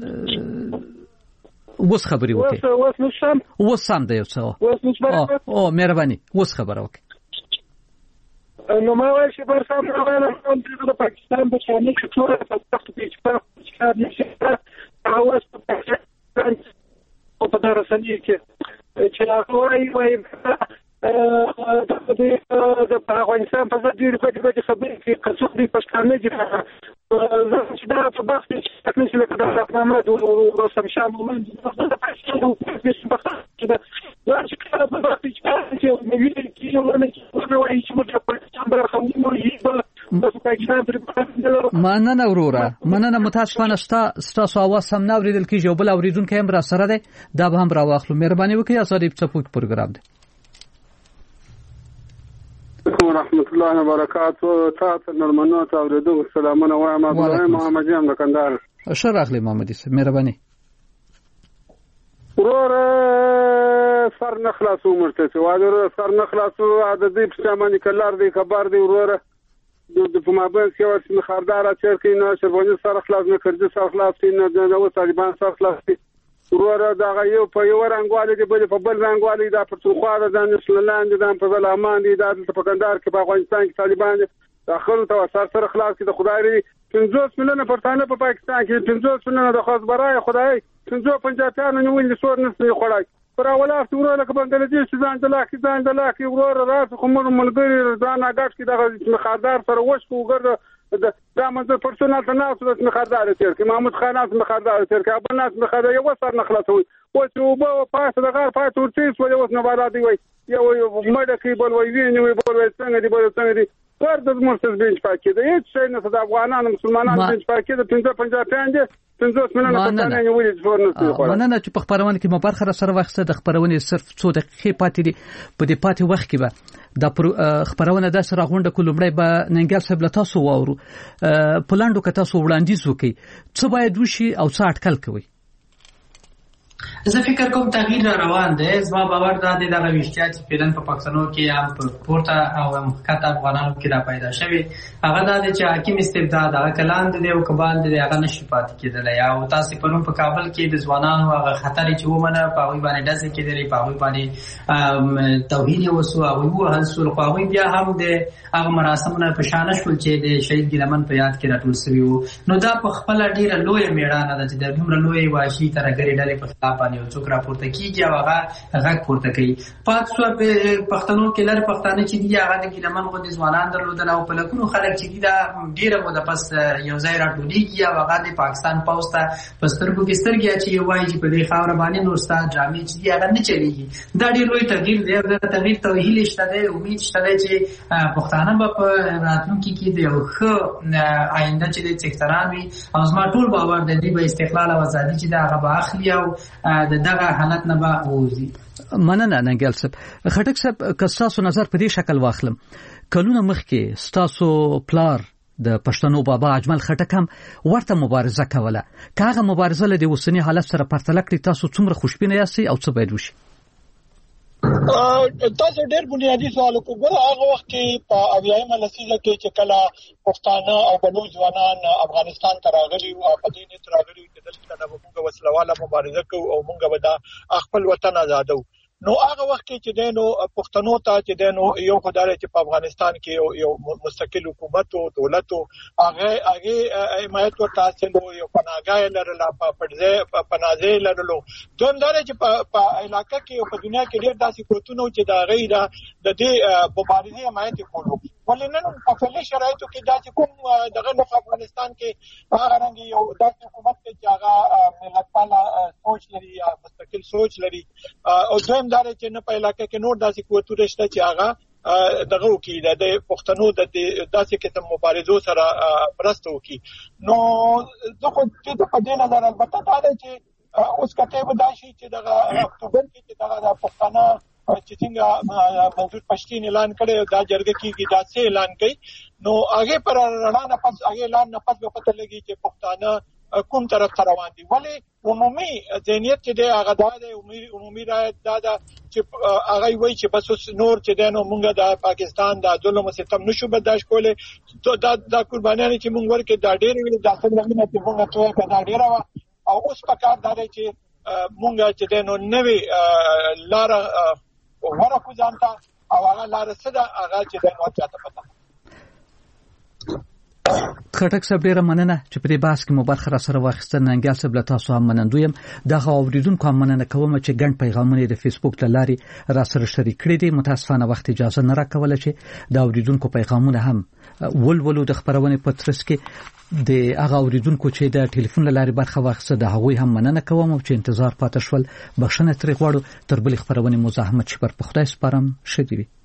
وس خبري وکي وس سم دی او مهرباني وس خبره وکي نو ما وایي چې پر سم راغله د پاکستان په شان کې ټول په تخت کې په نشي اوس په پاکستان او په درسنی کې چې هغه د افغانستان په ځای ډېر په خبرې کې قصو دي پښتانه دي چې دا په بحث کې تکنیک لکه د محمد او رسم شاه مومن د پاکستان او چې دا چې کله په بحث کې نوی کې ورنه وایي چې موږ په پاکستان برخه مننه وروره مننه متاسفانه ستاسو اواز هم نه اوریدل کیږي او بل اوریدونکو هم را سره ده دا به هم را واخلو مهرباني وکړئ اساري په څپوک پروګرام ده ورحمت الله وبرکاته تاسو نرمنو ته اوریدو سلامونه وایم محمد جان د کندهار ښه راغلی محمد صاحب مهرباني ورور سر نه خلاصو مرته واده سر نه خلاصو عددي پښتماني کلار دی خبر دی ورور د په مابین کې ورته خاردار چرکی نه شربونی سر خلاص نه کړی سر خلاص نه د طالبان سر خلاص ورور دا یو په یو رنګوالي دی بل په بل رنګوالي دا پر څوخه د نسللاند د په زلامان دي د پکندار کې په افغانستان کې طالبان داخل ته سر خلاص کې د خدای 50 میلیونه پښتانه په پاکستان کې 50 میلیونه د خاص برای خدای 55 نیول سور نسل خړای پر اوله ورور لکه بنگلاديش ځان دلاکي ورور راس کوم ملګری ځان اگاټ کې د مخاردار سره وښکو ګرځ دا منځ پرسونال تناسب د مخاردار تیر کې محمود خان اس مخاردار تیر کې ابل ناس مخاردار یو سر نخلاصوي او چې وبو پاس د غار پات ورتیس و یو نه بالادي وي یو مړه کې بل وي ویني بل وي څنګه دي پر د مرسز بنچ پاکي د هیڅ شي نه د افغانانو مسلمانانو بنچ پاکي د 55 50 میلیونه پښتانه نیولې ځور نه خو مننه چې په خبرونه کې مو برخه سره وخت د خبرونه صرف 2 دقیقې پاتې دي په دې پاتې وخت کې به د خبرونه د سره غونډه کولمړی به ننګل صاحب له تاسو واورو پلاندو که تاسو وړاندیز وکړي څه باید وشي او څه اټکل کوي زه فکر کوم تغییر روان دی زما باور دا دی دغه ویشتیا چې فعلا په پاکستانو کې هم په پورته او هم ښکته افغانانو کې را پیدا شوی هغه دا دی چې حاکم استبداد هغه کلان دی او کبان دی هغه نشي پاتې کېدلی او تاسو په نوم په کابل کې د ځوانانو هغه خطر چې ومنه په هغوی باندې ډزې کېدلې په هغوی باندې توهین یې وسو هغوی ووهل سول خو هغوی بیا هم د هغه مراسمونه په شانه شول چې د شهید ګیلمن په یاد کې راټول سوي وو نو دا په خپله ډېره لویه مېړانه ده چې د دومره لویې وحشي ترهګرې ډلې په خلاف باندې یو څوک راپورته کیږي او هغه غږ پورته کوي پات سو په پښتنو کې لر پښتانه چې دي هغه د ګیلمن غوندې ځوانان درلودل او په لکونو خلک چې دي دا ډېره موده پس یو ځای راټولېږي او هغه د پاکستان پوځ ته په سترګو کې سترګې اچوي وایي چې په دې خاوره باندې نور ستا ډرامې چې دي هغه نه چلېږي دا ډېر لوی تغییر دی او دا تغییر ته هیله شته دی امید شته دی چې پښتانه به په راتلونکي کې د یو ښه آینده چې د څښتنان وي او زما ټول باور دی دوی به استقلال او ازادي چې دا هغه به اخلي او د دغه حالت نه به ووځي مننه ننګل صاحب خټک صاحب که ستاسو نظر په دې شکل واخلم کلونه مخکې ستاسو پلار د پښتنو بابا اجمل خټک هم ورته مبارزه کوله که هغه مبارزه له د اوسني حالت سره پرتله کړئ تاسو څومره خوشبینه یاستئ او څه باید وشي تاسو ډېر بنیادی سوال وکړو هغه وخت کې په اویایم لسیزه کې چې کله پښتانه او بلوچ ځوانان افغانستان ته راغلي او په دې نیت راغلي چې دلته موږ وسلواله مبارزه کوو او موږ به دا خپل وطن آزادو نو هغه وخت کې چې دینو پښتنو ته چې دینو یو خدای چې په افغانستان کې یو مستقل حکومت او دولت هغه حمایت ورته حاصل یو پناهګاه لرله په پناهځای لرلو دومره چې په علاقې کې په دنیا کې ډېر داسې قوتونه چې دا غیر د دې مبارزې حمایت کولو ولنن په فعلي شرایطو کې داسې کوم دغه افغانستان کې هغه رنګ یو داسې حکومت چې هغه ملتپاله سوچ لري یا مستقل سوچ لري او دویم دا چې نه په علاقې کې نور داسې قوتونه شته چې هغه دغه وکي د پښتنو د داسې قسم مبارزو سره مرسته وکي. نو زه خو د په نظر البته دا ده چې اوس کته ودا شي چې دغه اکتوبر کې چې دغه پښتانه چې څنګه منظور پښتين اعلان کړي دا جرګه کېږي دا څه اعلان کوي نو هغه پر رڼا نه پس هغه اعلان نه پس به پته لګي چې پښتانه کوم طرف ته روان دي. ولی عمومي ذهنیت چې دی هغه د عمومي رایت دا چې هغه وایي چې بس نور چې دی نو موږ د پاکستان د ظلم او ستم نشو برداشت کولای دا قربانیان چې موږ ورکې دا ډېر ویل دا څنګه نه چې موږ ته کدا ډېر او اوس په کار دا چې موږ چې دی نو نوې لار ورکو ځانته او هغه لار صدا هغه چې د نو چاته پته. خټک صاحب ډیره مننه چې په دې بحث کې مو برخه را سره واخیسته. ننګیال صاحب له تاسو هم منندویم. دغه اوریدونکو هم مننه کوم چې ګڼ پیغامونه د فیسبوک له لارې را سره شریک کړي دي. متاسفانه وخت اجازه نه راکوله چې د اوریدونکو پیغامونه هم ولولو د خبرونه په ترڅ کې د هغه اوریدونکو چې د ټلیفون له لارې برخه واخیسته د هغوی هم مننه کوم چې انتظار پاتې شول. بخښنه ترې غواړو. تر بلې خبرونه مزاحمت شي پر خدای سپارم. شدي